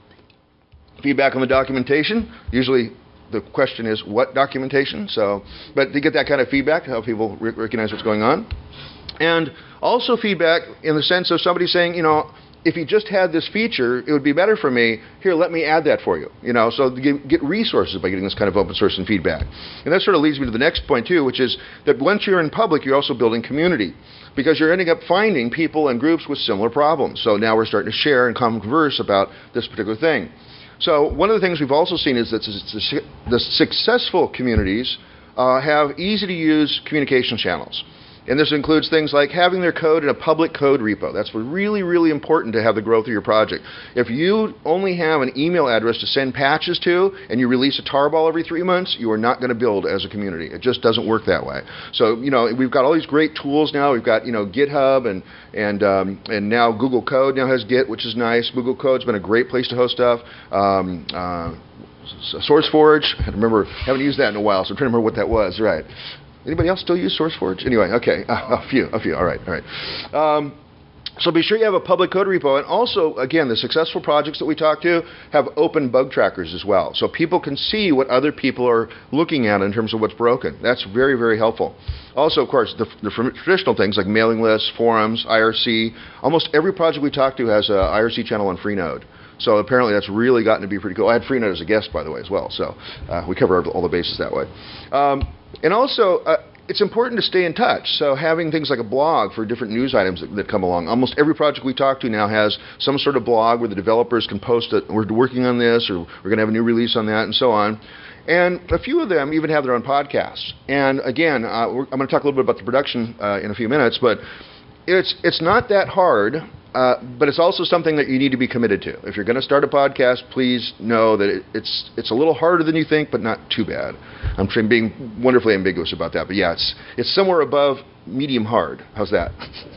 Feedback on the documentation. Usually the question is, what documentation? So, but to get that kind of feedback, to help people re recognize what's going on. And also feedback in the sense of somebody saying, you know, if you just had this feature, it would be better for me. Here, let me add that for you. You know, so get, get resources by getting this kind of open source and feedback. And that sort of leads me to the next point too, which is that once you're in public, you're also building community, because you're ending up finding people and groups with similar problems. So now we're starting to share and converse about this particular thing. So one of the things we've also seen is that the successful communities uh, have easy to use communication channels. And this includes things like having their code in a public code repo. That's really, really important to have the growth of your project. If you only have an email address to send patches to and you release a tarball every three months, you are not going to build as a community. It just doesn't work that way. So, you know, we've got all these great tools now. We've got, you know, GitHub and, and, um, and now Google Code now has Git, which is nice. Google Code's been a great place to host stuff. Um, uh, SourceForge, I remember, haven't used that in a while, so I'm trying to remember what that was. Right. Anybody else still use SourceForge? Anyway, okay, uh, a few, a few. All right, all right. Um, so be sure you have a public code repo, and also, again, the successful projects that we talk to have open bug trackers as well, so people can see what other people are looking at in terms of what's broken. That's very, very helpful. Also, of course, the, the traditional things like mailing lists, forums, I R C. Almost every project we talk to has an I R C channel on Freenode. So apparently that's really gotten to be pretty cool. I had Freenode as a guest, by the way, as well. So uh, we cover all the bases that way. Um, and also, uh, it's important to stay in touch. So having things like a blog for different news items that, that come along. Almost every project we talk to now has some sort of blog where the developers can post that we're working on this, or we're going to have a new release on that, and so on. And a few of them even have their own podcasts. And again, uh, we're, I'm going to talk a little bit about the production uh, in a few minutes, but it's, it's not that hard. Uh, but it's also something that you need to be committed to. If you're going to start a podcast, please know that it, it's it's a little harder than you think, but not too bad. I'm trying being wonderfully ambiguous about that, but yeah, it's it's somewhere above medium hard. How's that?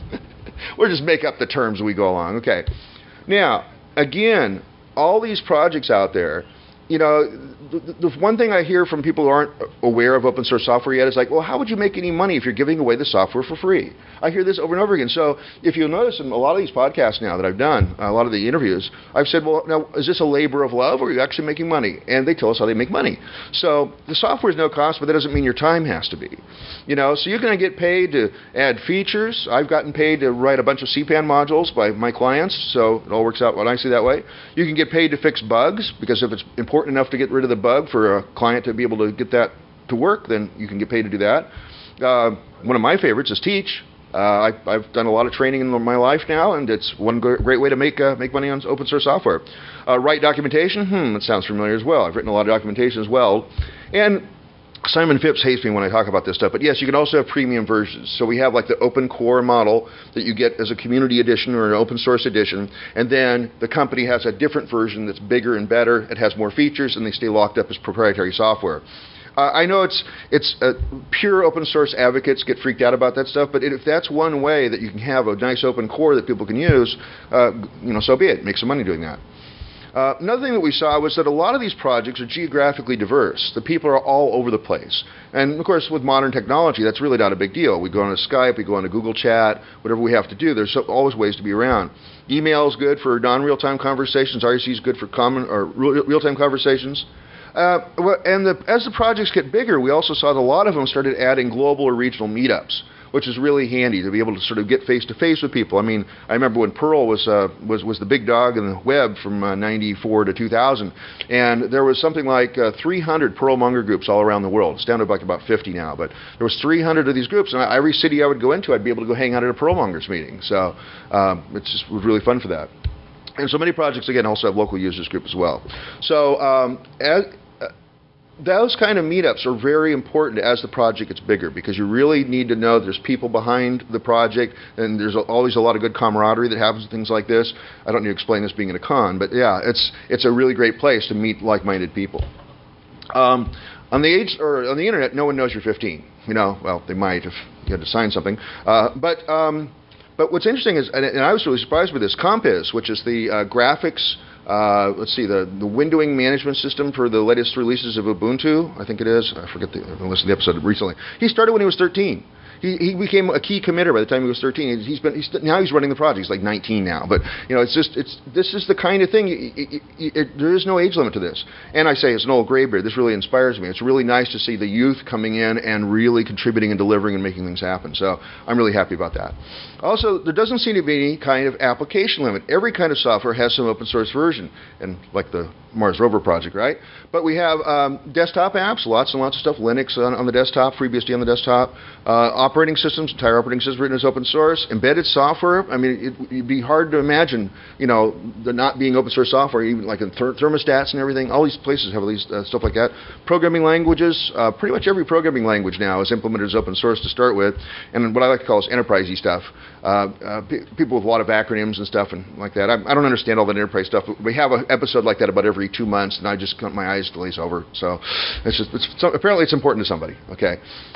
We'll just make up the terms as we go along. Okay. Now, again, all these projects out there, you know, the, the one thing I hear from people who aren't aware of open source software yet is like, well, how would you make any money if you're giving away the software for free? I hear this over and over again. So if you'll notice in a lot of these podcasts now that I've done, a lot of the interviews, I've said, well, now, is this a labor of love, or are you actually making money? And they tell us how they make money. So the software is no cost, but that doesn't mean your time has to be. You know, so you're going to get paid to add features. I've gotten paid to write a bunch of C PAN modules by my clients, so it all works out nicely that way. You can get paid to fix bugs, because if it's important enough to get rid of the bug for a client to be able to get that to work, then you can get paid to do that. Uh, one of my favorites is teach. Uh, I, I've done a lot of training in my life now, and it's one great way to make uh, make money on open source software. Uh, write documentation? Hmm, that sounds familiar as well. I've written a lot of documentation as well. And Simon Phipps hates me when I talk about this stuff, but yes, you can also have premium versions. So we have like the open core model that you get as a community edition or an open source edition, and then the company has a different version that's bigger and better. It has more features, and they stay locked up as proprietary software. Uh, I know it's it's uh, pure open source advocates get freaked out about that stuff, but if that's one way that you can have a nice open core that people can use, uh, you know, so be it. Make some money doing that. Uh, another thing that we saw was that a lot of these projects are geographically diverse. The people are all over the place. And, of course, with modern technology, that's really not a big deal. We go on to Skype, we go on to Google Chat, whatever we have to do. There's so, always ways to be around. Email is good for non-real-time conversations. I R C is good for common or real-time conversations. Uh, and the, as the projects get bigger, we also saw that a lot of them started adding global or regional meetups. which is really handy to be able to sort of get face to face with people. I mean, I remember when Perl was uh, was was the big dog in the web from uh, ninety-four to two thousand, and there was something like uh, three hundred Perl Monger groups all around the world. It's down to like about fifty now, but there was three hundred of these groups, and every city I would go into, I'd be able to go hang out at a Perl Mongers meeting. So um, it's just was really fun for that. And so many projects, again, also have local users group as well. So um, as, uh, those kind of meetups are very important as the project gets bigger, because you really need to know there's people behind the project, and there's always a lot of good camaraderie that happens with things like this. I don't need to explain this being at a con, but yeah, it's, it's a really great place to meet like-minded people. Um, on the age, or on the internet, no one knows you're fifteen. You know, well, they might if you had to sign something. Uh, but um, But what's interesting is, and, and I was really surprised with this, Compiz, which is the uh, graphics, uh, let's see, the, the windowing management system for the latest releases of Ubuntu, I think it is. I forget the, I listened to the episode recently. He started when he was thirteen. He, he became a key committer by the time he was thirteen. He's been he's, now he's running the project. He's like nineteen now. But you know, it's just it's this is the kind of thing. You, you, you, it, there is no age limit to this. And I say, as an old graybeard, this really inspires me. It's really nice to see the youth coming in and really contributing and delivering and making things happen. So I'm really happy about that. Also, there doesn't seem to be any kind of application limit. Every kind of software has some open source version, and like the Mars Rover project, right? But we have um, desktop apps, lots and lots of stuff. Linux on, on the desktop, FreeBSD on the desktop. Uh, operating systems, entire operating systems written as open source. Embedded software, I mean, it, it'd be hard to imagine, you know, the not being open source software, even like in ther thermostats and everything. All these places have at least uh, stuff like that. Programming languages, uh, pretty much every programming language now is implemented as open source to start with. And what I like to call is enterprise-y stuff. Uh, uh, pe people with a lot of acronyms and stuff and like that. I, I don't understand all that enterprise stuff, but we have an episode like that about every two months, and I just cut my eyes glaze over. So it's just it's, so apparently it's important to somebody. Okay.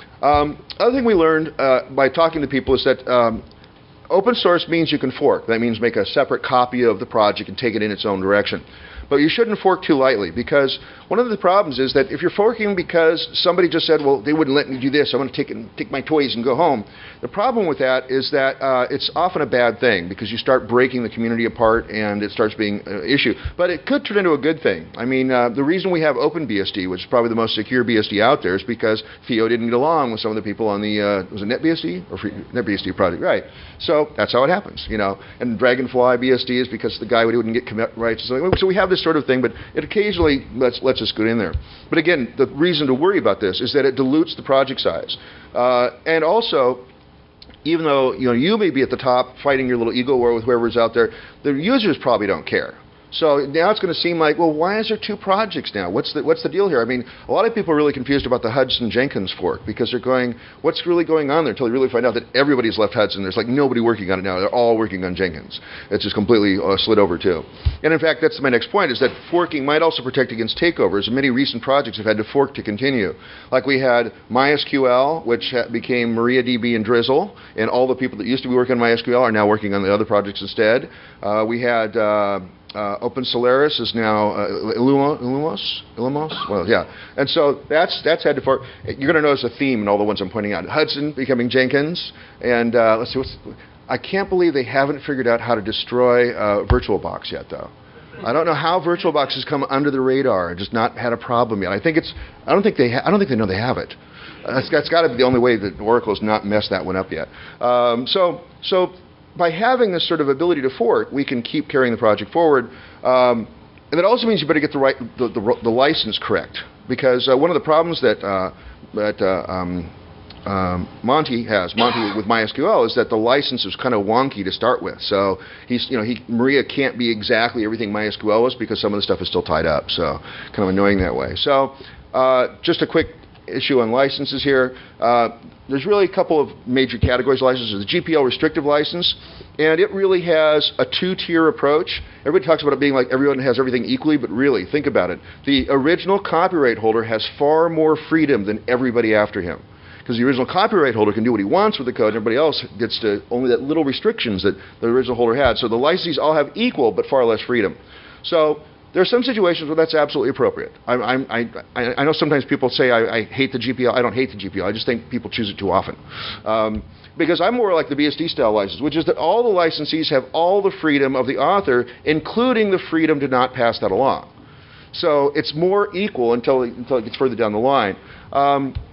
Um, other thing we learned uh, by talking to people is that um, open source means you can fork. That means make a separate copy of the project and take it in its own direction. But you shouldn't fork too lightly, because one of the problems is that if you're forking because somebody just said, well, they wouldn't let me do this, I want to take, it, take my toys and go home. The problem with that is that uh, it's often a bad thing, because you start breaking the community apart and it starts being an issue. But it could turn into a good thing. I mean, uh, the reason we have OpenBSD, which is probably the most secure B S D out there, is because Theo didn't get along with some of the people on the, uh, was it NetBSD? Or free, NetBSD project, right. So that's how it happens, you know. And Dragonfly B S D is because the guy wouldn't get commit rights. So, so we have this sort of thing, but it occasionally lets, lets us go in there. But again, the reason to worry about this is that it dilutes the project size. Uh, and also, even though you know you may be at the top fighting your little ego war with whoever's out there, the users probably don't care. So now it's going to seem like, well, why is there two projects now? What's the, what's the deal here? I mean, a lot of people are really confused about the Hudson Jenkins fork, because they're going, what's really going on there, until you really find out that everybody's left Hudson. There's like nobody working on it now. They're all working on Jenkins. It's just completely uh, slid over too. And in fact, that's my next point, is that forking might also protect against takeovers. And many recent projects have had to fork to continue. Like we had MySQL, which became MariaDB and Drizzle, and all the people that used to be working on MySQL are now working on the other projects instead. Uh, we had... Uh, Uh, Open Solaris is now uh, Illumos, Illumos, Illumos. Well, yeah, and so that's that's had to fork. You're going to notice a theme in all the ones I'm pointing out. Hudson becoming Jenkins, and uh, let's see. What's, I can't believe they haven't figured out how to destroy uh, VirtualBox yet, though. I don't know how VirtualBox has come under the radar and just not had a problem yet. I think it's. I don't think they. Ha I don't think they know they have it. Uh, that's that's got to be the only way that Oracle has not messed that one up yet. Um, so so. By having this sort of ability to fork, we can keep carrying the project forward. Um, and that also means you better get the right the, the, the license correct, because uh, one of the problems that uh, that uh, um, um, Monty has, Monty with MySQL, is that the license is kind of wonky to start with. So he's you know he Maria can't be exactly everything MySQL was, because some of the stuff is still tied up. So kind of annoying that way. So uh, just a quick issue on licenses here. Uh, there's really a couple of major categories of licenses. The G P L restrictive license, and it really has a two-tier approach. Everybody talks about it being like everyone has everything equally, but really, think about it. The original copyright holder has far more freedom than everybody after him, because the original copyright holder can do what he wants with the code, and everybody else gets to only that little restrictions that the original holder had. So the licensees all have equal but far less freedom. So there are some situations where that's absolutely appropriate. I, I, I, I know sometimes people say I, I hate the G P L. I don't hate the G P L. I just think people choose it too often. Um, because I'm more like the B S D style license, which is that all the licensees have all the freedom of the author, including the freedom to not pass that along. So it's more equal until, until it gets further down the line. Um,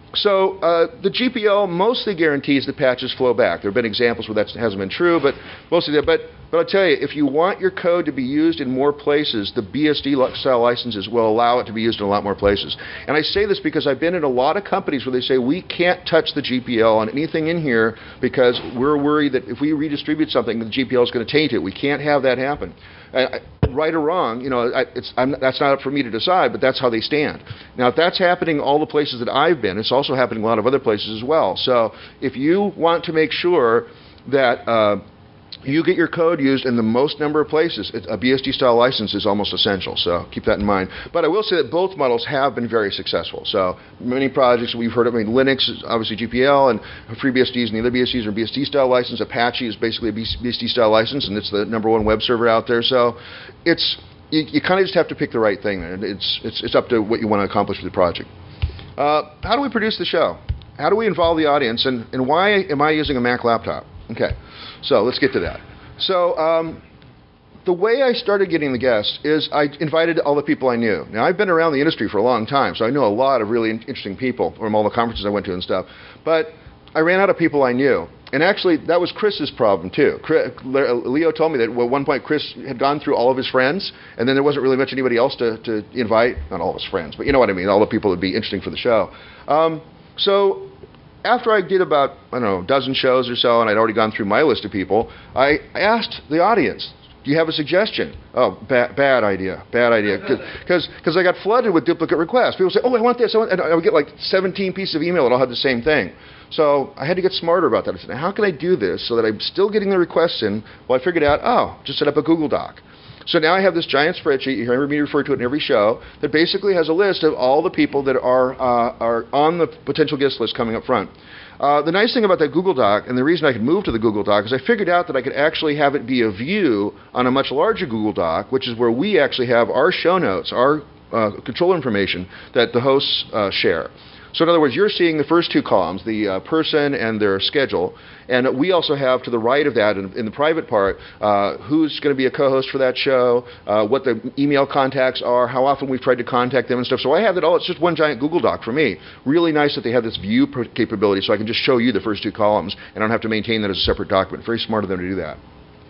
So uh, the G P L mostly guarantees that patches flow back. There have been examples where that hasn't been true, but mostly that. But but I'll tell you, if you want your code to be used in more places, the B S D style licenses will allow it to be used in a lot more places. And I say this because I've been in a lot of companies where they say we can't touch the G P L on anything in here because we're worried that if we redistribute something, the G P L is going to taint it. We can't have that happen. I, right or wrong, you know, I, it's, I'm, that's not up for me to decide, but that's how they stand. Now, if that's happening all the places that I've been, it's also happening a lot of other places as well. So if you want to make sure that uh, you get your code used in the most number of places, it, a B S D-style license is almost essential, so keep that in mind. But I will say that both models have been very successful. So many projects we've heard of, I mean, Linux is obviously G P L, and FreeBSDs and the other B S Ds are B S D-style license. Apache is basically a B S D-style license, and it's the number one web server out there. So it's you, you kind of just have to pick the right thing. It's, it's, it's up to what you want to accomplish with the project. Uh, how do we produce the show? How do we involve the audience, and, and why am I using a Mac laptop? Okay, so let's get to that. So um, the way I started getting the guests is I invited all the people I knew. Now, I've been around the industry for a long time, so I know a lot of really interesting people from all the conferences I went to and stuff. But I ran out of people I knew. And actually, that was Chris's problem, too. Chris, Leo told me that at one point Chris had gone through all of his friends, and then there wasn't really much anybody else to, to invite. Not all of his friends, but you know what I mean, all the people that would be interesting for the show. Um, so after I did about, I don't know, a dozen shows or so, and I'd already gone through my list of people, I asked the audience, do you have a suggestion? Oh, ba bad idea, bad idea. Because I got flooded with duplicate requests. People say, oh, I want this. I want, and I would get like seventeen pieces of email that all had the same thing. So I had to get smarter about that. I said, how can I do this so that I'm still getting the requests in? Well, I figured out, oh, just set up a Google Doc. So now I have this giant spreadsheet, you hear me refer to it in every show, that basically has a list of all the people that are, uh, are on the potential guest list coming up front. Uh, the nice thing about that Google Doc, and the reason I could move to the Google Doc, is I figured out that I could actually have it be a view on a much larger Google Doc, which is where we actually have our show notes, our uh, control information that the hosts uh, share. So in other words, you're seeing the first two columns, the uh, person and their schedule, and we also have to the right of that in, in the private part, uh, who's going to be a co-host for that show, uh, what the email contacts are, how often we've tried to contact them and stuff. So I have it all. It's just one giant Google Doc for me. Really nice that they have this view capability so I can just show you the first two columns and I don't have to maintain that as a separate document. Very smart of them to do that.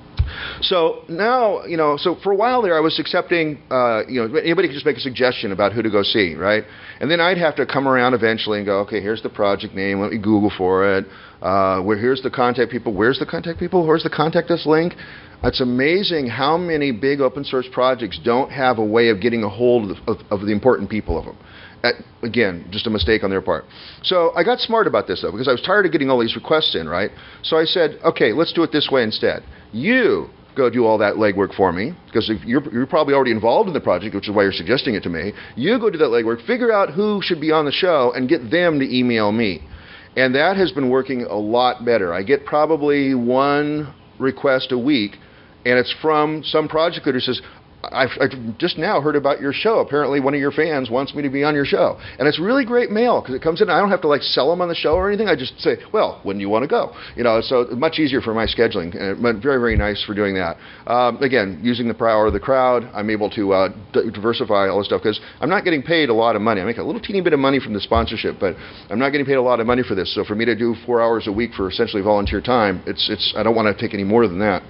So now, you know, so for a while there I was accepting, uh, you know, anybody could just make a suggestion about who to go see, right? And then I'd have to come around eventually and go, okay, here's the project name, let me Google for it. Uh, where, here's the contact people. Where's the contact people? Where's the contact us link? It's amazing how many big open source projects don't have a way of getting a hold of, of, of the important people of them. At, again, just a mistake on their part. So I got smart about this, though, because I was tired of getting all these requests in, right? So I said, okay, let's do it this way instead. You go do all that legwork for me, because if you're, you're probably already involved in the project, which is why you're suggesting it to me. You go do that legwork, figure out who should be on the show, and get them to email me. And that has been working a lot better. I get probably one request a week, and it's from some project leader who says, I've, I've just now heard about your show. Apparently one of your fans wants me to be on your show. And it's really great mail because it comes in. I don't have to like sell them on the show or anything. I just say, well, when do you want to go? You know, so much easier for my scheduling. And very, very nice for doing that. Um, again, using the power of the crowd, I'm able to uh, diversify all this stuff because I'm not getting paid a lot of money. I make a little teeny bit of money from the sponsorship, but I'm not getting paid a lot of money for this. So for me to do four hours a week for essentially volunteer time, it's, it's, I don't want to take any more than that.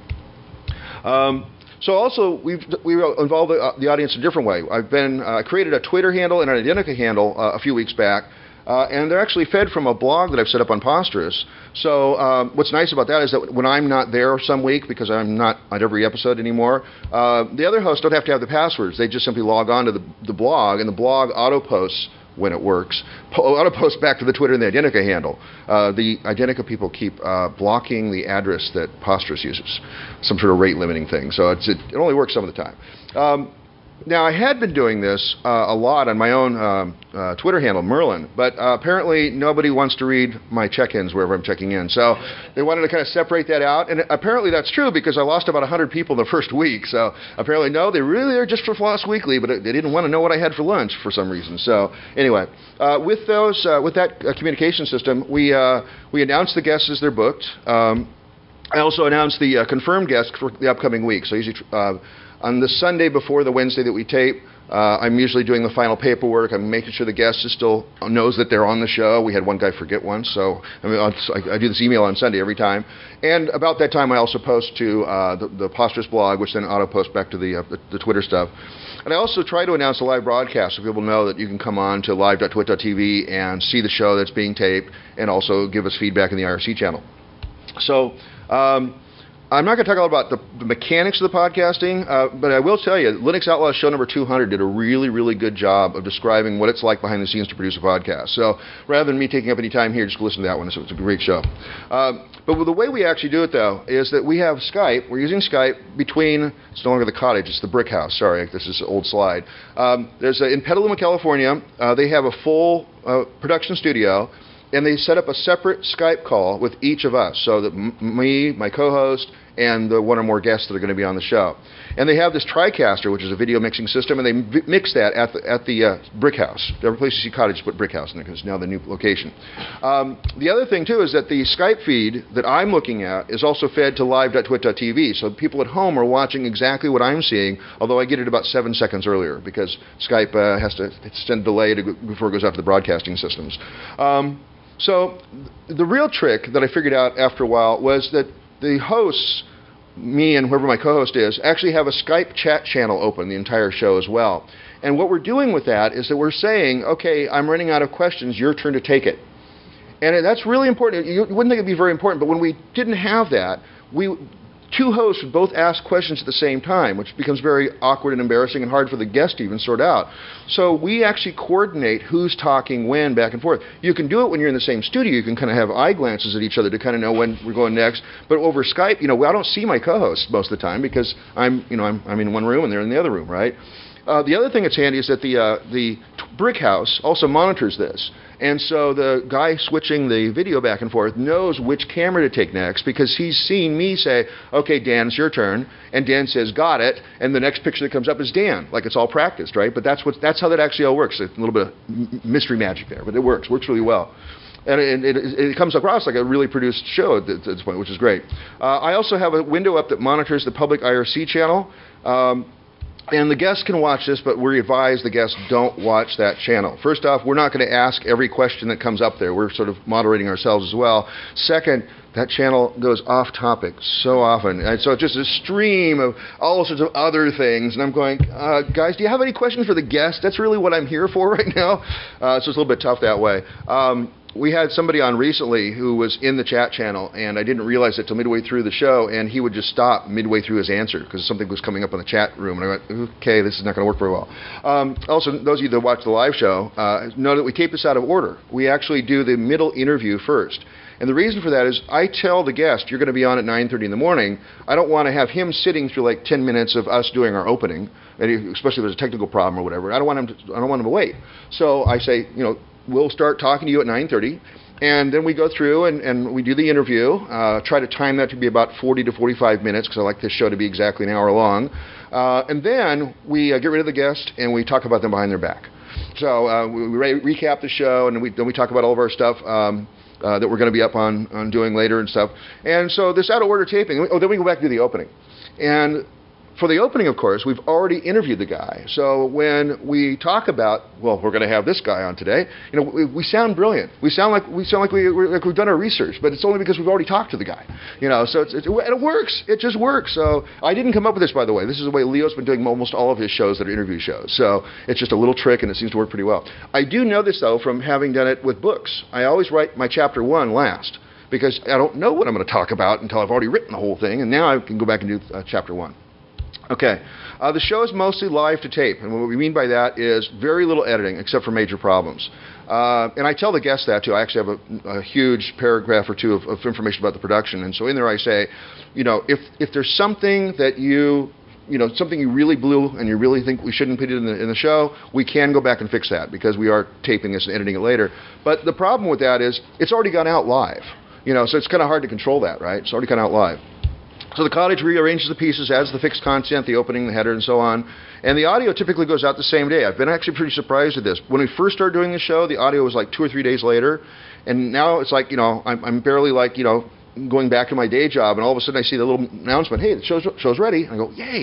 Um, So also, we've we involved the, the audience in a different way. I've been uh, created a Twitter handle and an Identica handle uh, a few weeks back, uh, and they're actually fed from a blog that I've set up on Posterous. So um, what's nice about that is that when I'm not there some week, because I'm not on every episode anymore, uh, the other hosts don't have to have the passwords. They just simply log on to the, the blog, and the blog auto-posts when it works. Auto post back to the Twitter and the Identica handle. Uh, the Identica people keep uh, blocking the address that Posterous uses, some sort of rate limiting thing. So it's, it, it only works some of the time. Um, Now, I had been doing this uh, a lot on my own um, uh, Twitter handle, Merlin, but uh, apparently nobody wants to read my check-ins wherever I'm checking in. So they wanted to kind of separate that out, and apparently that's true because I lost about one hundred people in the first week. So apparently, no, they really are just for Floss Weekly, but they didn't want to know what I had for lunch for some reason. So anyway, uh, with those, uh, with that uh, communication system, we uh, we announced the guests as they're booked. Um, I also announced the uh, confirmed guests for the upcoming week. So usually. Uh, On the Sunday before the Wednesday that we tape, Uh, I'm usually doing the final paperwork. I'm making sure the guest is still knows that they're on the show. We had one guy forget once, so I mean, I, I do this email on Sunday every time. And about that time, I also post to uh, the, the Posterous blog, which then auto-posts back to the, uh, the, the Twitter stuff. And I also try to announce a live broadcast so people know that you can come on to live dot twit dot t v and see the show that's being taped and also give us feedback in the I R C channel. So um, I'm not going to talk a lot about the, the mechanics of the podcasting, uh, but I will tell you, Linux Outlaws show number two hundred did a really, really good job of describing what it's like behind the scenes to produce a podcast. So rather than me taking up any time here, just listen to that one. So it's a great show. Uh, but with the way we actually do it, though, is that we have Skype. We're using Skype between, it's no longer the cottage, it's the brick house. Sorry, this is an old slide. Um, there's a, in Petaluma, California, uh, they have a full uh, production studio, and they set up a separate Skype call with each of us, so that m me, my co-host, and the one or more guests that are going to be on the show. And they have this TriCaster, which is a video mixing system, and they mix that at the, at the uh, brick house. Every place you see cottage, put brick house in there because it's now the new location. Um, the other thing, too, is that the Skype feed that I'm looking at is also fed to live dot twit dot t v, so people at home are watching exactly what I'm seeing, although I get it about seven seconds earlier because Skype uh, has to send a delay to go, before it goes out to the broadcasting systems. Um, So the real trick that I figured out after a while was that the hosts, me and whoever my co-host is, actually have a Skype chat channel open the entire show as well. And what we're doing with that is that we're saying, okay, I'm running out of questions, your turn to take it. And that's really important. You wouldn't think it'd be very important, but when we didn't have that, we two hosts would both ask questions at the same time, which becomes very awkward and embarrassing and hard for the guest to even sort out. So we actually coordinate who's talking when, back and forth. You can do it when you're in the same studio. You can kind of have eye glances at each other to kind of know when we're going next. But over Skype, you know, I don't see my co-hosts most of the time because I'm, you know, I'm, I'm in one room and they're in the other room, right? Uh, the other thing that's handy is that the uh, the brick house also monitors this. And so the guy switching the video back and forth knows which camera to take next because he's seen me say, okay, Dan, it's your turn. And Dan says, got it. And the next picture that comes up is Dan. Like it's all practiced, right? But that's, what, that's how that actually all works. It's a little bit of mystery magic there, but it works. Works really well. And it, it, it comes across like a really produced show at this point, which is great. Uh, I also have a window up that monitors the public I R C channel. Um, And the guests can watch this, but we advise the guests don't watch that channel. First off, we're not going to ask every question that comes up there. We're sort of moderating ourselves as well. Second, that channel goes off topic so often. And so it's just a stream of all sorts of other things. And I'm going, uh, guys, do you have any questions for the guests? That's really what I'm here for right now. Uh, so it's a little bit tough that way. Um, We had somebody on recently who was in the chat channel, and I didn't realize it till midway through the show, and he would just stop midway through his answer because something was coming up in the chat room, and I went, okay, this is not going to work very well. Um, also, those of you that watch the live show uh, know that we tape this out of order. We actually do the middle interview first. And the reason for that is I tell the guest, you're going to be on at nine thirty in the morning. I don't want to have him sitting through like ten minutes of us doing our opening, especially if there's a technical problem or whatever. I don't want him to, I don't want him to wait. So I say, you know, we'll start talking to you at nine thirty, and then we go through and, and we do the interview. Uh, try to time that to be about forty to forty-five minutes because I like this show to be exactly an hour long. Uh, and then we uh, get rid of the guest and we talk about them behind their back. So uh, we, we re recap the show, and then we, then we talk about all of our stuff um, uh, that we're going to be up on, on doing later and stuff. And so this out-of-order taping, oh, then we go back to the opening. And for the opening, of course, we've already interviewed the guy. So when we talk about, well, we're going to have this guy on today, you know, we, we sound brilliant. We sound like we sound like, we, we're, like we've done our research, but it's only because we've already talked to the guy. You know, so it's, it's, and it works. It just works. So I didn't come up with this, by the way. This is the way Leo's been doing almost all of his shows that are interview shows. So it's just a little trick, and it seems to work pretty well. I do know this, though, from having done it with books. I always write my chapter one last because I don't know what I'm going to talk about until I've already written the whole thing, and now I can go back and do uh, chapter one. Okay, uh, the show is mostly live to tape, and what we mean by that is very little editing except for major problems. Uh, and I tell the guests that too. I actually have a, a huge paragraph or two of, of information about the production, and so in there I say, you know, if if there's something that you you know, something you really blew and you really think we shouldn't put it in the, in the show, we can go back and fix that because we are taping this and editing it later. But the problem with that is it's already gone out live, you know, so it's kind of hard to control that, right? It's already gone out live. So the cottage rearranges the pieces, adds the fixed content, the opening, the header, and so on. And the audio typically goes out the same day. I've been actually pretty surprised at this. When we first started doing the show, the audio was like two or three days later. And now it's like, you know, I'm, I'm barely like, you know, going back to my day job. And all of a sudden I see the little announcement, hey, the show's, show's ready. And I go, yay.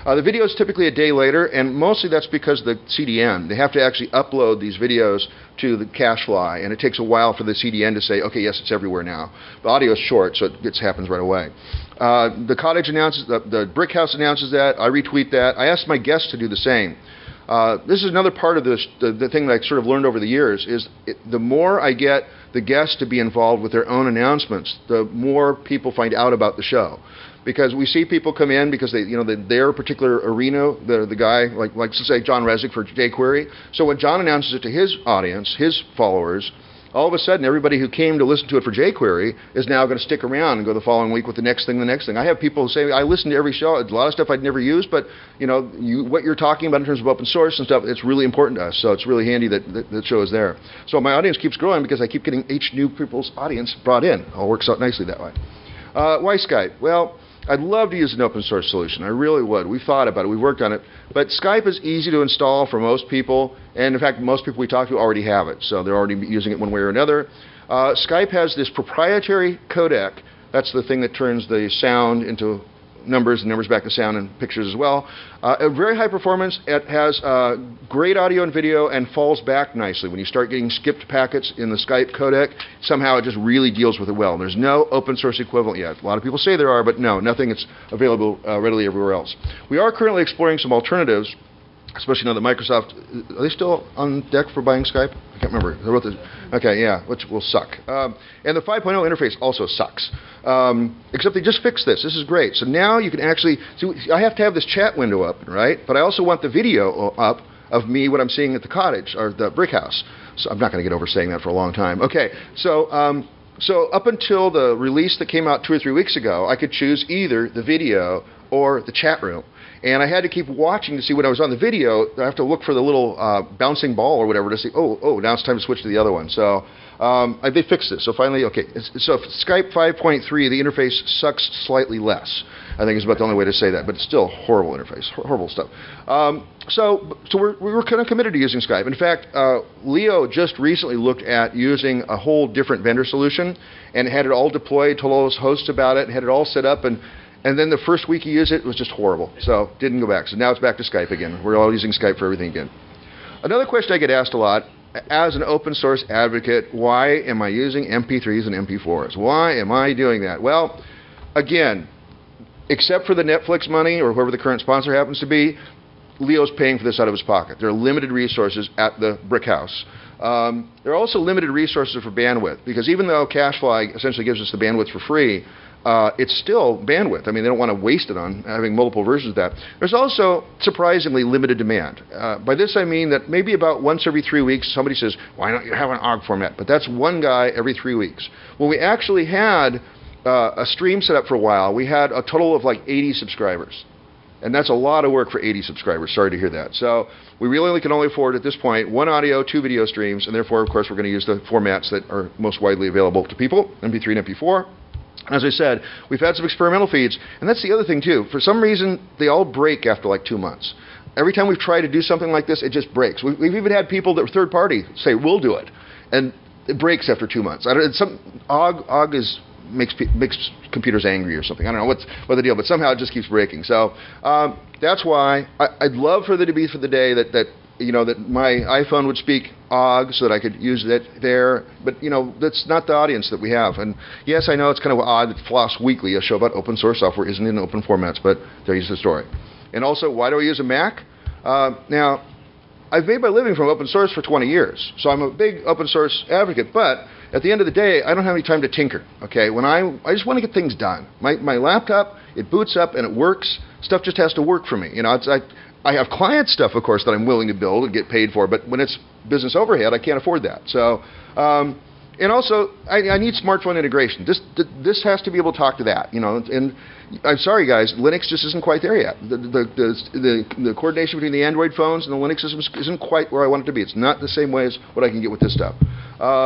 Uh, the video is typically a day later, and mostly that's because of the C D N. They have to actually upload these videos to the CacheFly, and it takes a while for the C D N to say, okay, yes, it's everywhere now. The audio is short, so it gets, happens right away. Uh, the cottage announces, the, the brick house announces that. I retweet that. I asked my guests to do the same. Uh, this is another part of this, the, the thing that I sort of learned over the years, is it, the more I get the guests to be involved with their own announcements, the more people find out about the show. Because we see people come in because they, you know, the, their particular arena, the the guy, like, like let's say John Resnick for jQuery. So when John announces it to his audience, his followers, all of a sudden everybody who came to listen to it for jQuery is now going to stick around and go the following week with the next thing, the next thing. I have people who say, I listen to every show. A lot of stuff I'd never use, but you know, you, what you're talking about in terms of open source and stuff, it's really important to us. So it's really handy that that, that show is there. So my audience keeps growing because I keep getting each new people's audience brought in. It all works out nicely that way. Uh, why Skype? Well, I'd love to use an open source solution. I really would. We've thought about it. We've worked on it. But Skype is easy to install for most people. And in fact, most people we talk to already have it. So they're already using it one way or another. Uh, Skype has this proprietary codec. That's the thing that turns the sound into numbers and numbers back to sound and pictures as well. Uh, a very high performance. It has uh, great audio and video and falls back nicely. When you start getting skipped packets in the Skype codec, somehow it just really deals with it well. There's no open source equivalent yet. A lot of people say there are, but no, nothing that's available uh, readily everywhere else. We are currently exploring some alternatives, especially now that Microsoft, are they still on deck for buying Skype? I can't remember. Okay, yeah, which will suck. Um, and the five point oh interface also sucks. Um, except they just fixed this. This is great. So now you can actually, see, I have to have this chat window up, right? But I also want the video up of me, what I'm seeing at the cottage, or the brick house. So I'm not going to get over saying that for a long time. Okay, so... Um, So up until the release that came out two or three weeks ago, I could choose either the video or the chat room. And I had to keep watching to see when I was on the video. I have to look for the little uh, bouncing ball or whatever to see, oh, oh, now it's time to switch to the other one. So um, I, they fixed it. So finally, okay. It's, so Skype five point three, the interface sucks slightly less. I think is about the only way to say that, but it's still a horrible interface, horrible stuff. Um, so so we're, we were kind of committed to using Skype. In fact, uh, Leo just recently looked at using a whole different vendor solution and had it all deployed, told all his hosts about it, had it all set up, and and then the first week he used it, it was just horrible. So didn't go back. So now it's back to Skype again. We're all using Skype for everything again. Another question I get asked a lot, as an open source advocate, why am I using M P threes and M P fours? Why am I doing that? Well, again, except for the Netflix money or whoever the current sponsor happens to be, Leo's paying for this out of his pocket. There are limited resources at the brick house. Um, there are also limited resources for bandwidth, because even though CacheFly essentially gives us the bandwidth for free, uh, it's still bandwidth. I mean, they don't want to waste it on having multiple versions of that. There's also surprisingly limited demand. Uh, by this I mean that maybe about once every three weeks somebody says, why don't you have an O G format? But that's one guy every three weeks. Well, we actually had uh, a stream set up for a while. We had a total of like eighty subscribers. And that's a lot of work for eighty subscribers. Sorry to hear that. So we really only can only afford at this point one audio, two video streams, and therefore, of course, we're going to use the formats that are most widely available to people, M P three and M P four. As I said, we've had some experimental feeds, and that's the other thing, too. For some reason, they all break after like two months. Every time we've tried to do something like this, it just breaks. We've, we've even had people that are third-party say, we'll do it, and it breaks after two months. I don't, it's some, O G, O G is... Makes, makes computers angry or something. I don't know what's what the deal, but somehow it just keeps breaking. So um, that's why I, I'd love for there to be for the day that, that you know that my iPhone would speak O G so that I could use it there. But you know that's not the audience that we have. And yes, I know it's kind of odd that Floss Weekly, a show about open source software, isn't in open formats, but there's the story. And also, why do I use a Mac? Uh, now, I've made my living from open source for twenty years, so I'm a big open source advocate, but at the end of the day, I don't have any time to tinker, okay? When I, I just want to get things done. My, my laptop, it boots up and it works. Stuff just has to work for me. You know, it's, I, I have client stuff, of course, that I'm willing to build and get paid for, but when it's business overhead, I can't afford that. So, um, and also, I, I need smartphone integration. This, this has to be able to talk to that, you know, and I'm sorry, guys, Linux just isn't quite there yet. The, the, the, the, the coordination between the Android phones and the Linux systems isn't quite where I want it to be. It's not the same way as what I can get with this stuff. Um,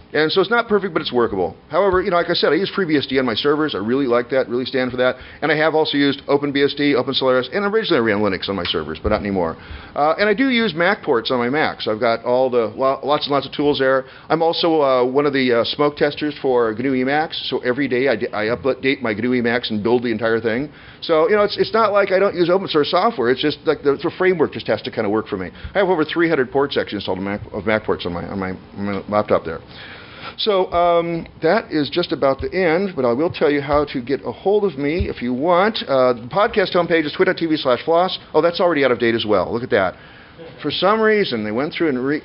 And so it's not perfect, but it's workable. However, you know, like I said, I use FreeBSD on my servers. I really like that, really stand for that. And I have also used OpenBSD, OpenSolaris, and originally I ran Linux on my servers, but not anymore. Uh, and I do use Mac ports on my Mac, so I've got all the lots and lots of tools there. I'm also uh, one of the uh, smoke testers for G N U Emacs, so every day I, I update my G N U Emacs and build the entire thing. So, you know, it's, it's not like I don't use open source software. It's just like the, the framework just has to kind of work for me. I have over three hundred ports actually installed of Mac, of Mac ports on my, on my, on my laptop there. So um, that is just about the end, but I will tell you how to get a hold of me if you want. Uh, the podcast homepage is twit.tv slash floss. Oh, that's already out of date as well. Look at that. For some reason, they went through and re-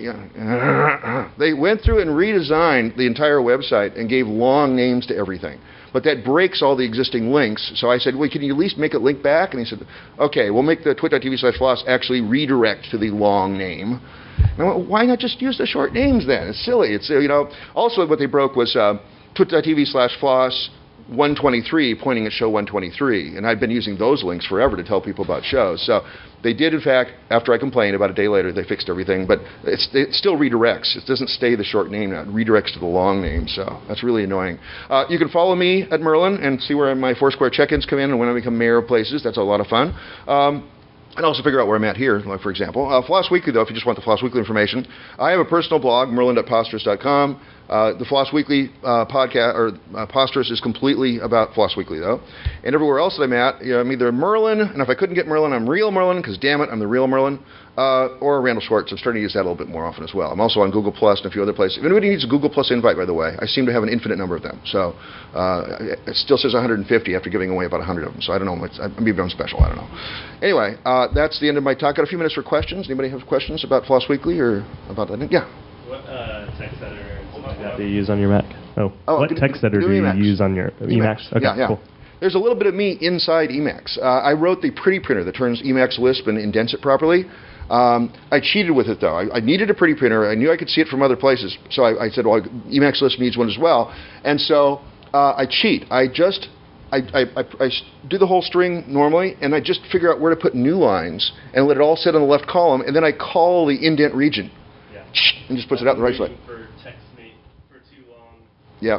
they went through and redesigned the entire website and gave long names to everything. But that breaks all the existing links. So I said, well, can you at least make it link back? And he said, okay, we'll make the twit.tv slash floss actually redirect to the long name. And I went, why not just use the short names then? It's silly. It's, you know. Also, what they broke was uh, twit.tv slash floss one twenty-three, pointing at show one twenty-three. And I've been using those links forever to tell people about shows. So they did, in fact, after I complained, about a day later, they fixed everything. But it's, it still redirects. It doesn't stay the short name now. It redirects to the long name. So that's really annoying. Uh, you can follow me at Merlin and see where my Foursquare check-ins come in and when I become mayor of places. That's a lot of fun. Um, And also figure out where I'm at here, like for example. Uh, Floss Weekly, though, if you just want the Floss Weekly information, I have a personal blog, merlin dot posterous dot com. Uh, the Floss Weekly uh, podcast, or uh, Posterous, is completely about Floss Weekly, though. And everywhere else that I'm at, you know, I'm either Merlin, and if I couldn't get Merlin, I'm Real Merlin, because damn it, I'm the Real Merlin, uh, or Randall Schwartz. I'm starting to use that a little bit more often as well. I'm also on Google Plus and a few other places. If anybody needs a Google Plus invite, by the way, I seem to have an infinite number of them. So uh, it still says one hundred fifty after giving away about one hundred of them. So I don't know. Maybe I'm special. I don't know. Anyway, uh, that's the end of my talk. Got a few minutes for questions. Anybody have questions about Floss Weekly or about that? Yeah. What uh, text editor like that do you use on your Mac? Oh, oh what text editor do you Emacs. use on your Emacs? Emacs. Okay, yeah, yeah. Cool. There's a little bit of me inside Emacs. Uh, I wrote the pretty printer that turns Emacs Lisp and indents it properly. Um, I cheated with it, though. I, I needed a pretty printer. I knew I could see it from other places. So I, I said, well, Emacs Lisp needs one as well. And so uh, I cheat. I just I, I, I, I do the whole string normally, and I just figure out where to put new lines and let it all sit on the left column, and then I call the indent region. Yeah. And just puts it out in the right spot. For TextMate for too long. Yeah.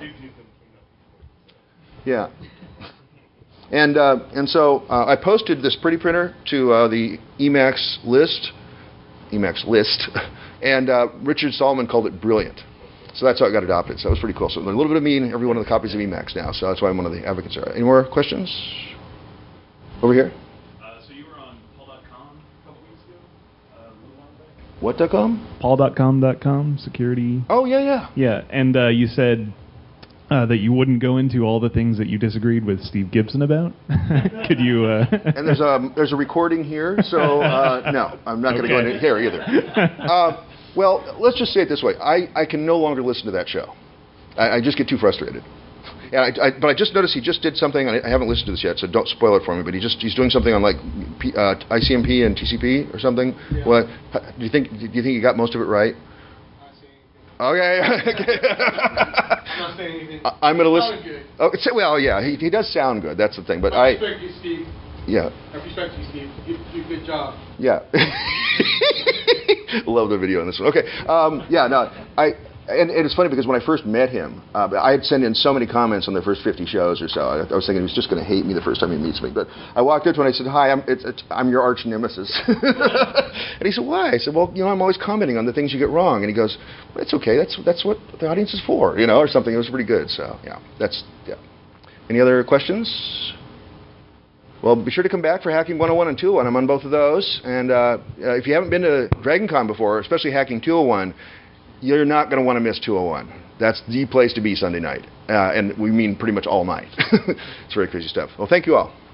Yeah. And uh, and so uh, I posted this pretty printer to uh, the Emacs list, Emacs list, and uh, Richard Solomon called it brilliant. So that's how it got adopted. So it was pretty cool. So a little bit of me in every one of the copies of Emacs now. So that's why I'm one of the advocates there. Any more questions? Over here. Uh, so you were on paul dot com a couple weeks ago. Uh, a little while back. What dot com? paul dot com dot com security. Oh yeah, yeah. Yeah, and uh, you said. Uh, that you wouldn't go into all the things that you disagreed with Steve Gibson about. Could you? Uh... And there's a there's a recording here, so uh, no, I'm not going to okay. go into here either. Uh, well, let's just say it this way: I, I can no longer listen to that show. I, I just get too frustrated. And I, I, but I just noticed he just did something. I haven't listened to this yet, so don't spoil it for me. But he just he's doing something on like P, uh, I C M P and T C P or something. Yeah. Well, do you think do you think he got most of it right? Okay. I'm not saying anything. I'm going to listen. Good. Oh, it's, well, yeah, he, he does sound good. That's the thing. But I. I respect you, Steve. Yeah. I respect you, Steve. You do a good job. Yeah. Love the video on this one. Okay. Um, yeah. No. I. And, and it's funny because when I first met him, uh, I had sent in so many comments on the first fifty shows or so. I, I was thinking he was just going to hate me the first time he meets me. But I walked up to him and I said, "Hi, I'm it's, it's, I'm your arch nemesis." And he said, "Why?" I said, "Well, you know, I'm always commenting on the things you get wrong." And he goes, well, "It's okay. That's that's what the audience is for, you know, or something." It was pretty good. So yeah, that's yeah. Any other questions? Well, be sure to come back for Hacking one oh one and two oh one. I'm on both of those. And uh, uh, if you haven't been to DragonCon before, especially Hacking two oh one. You're not going to want to miss two oh one. That's the place to be Sunday night. Uh, and we mean pretty much all night. It's very crazy stuff. Well, thank you all.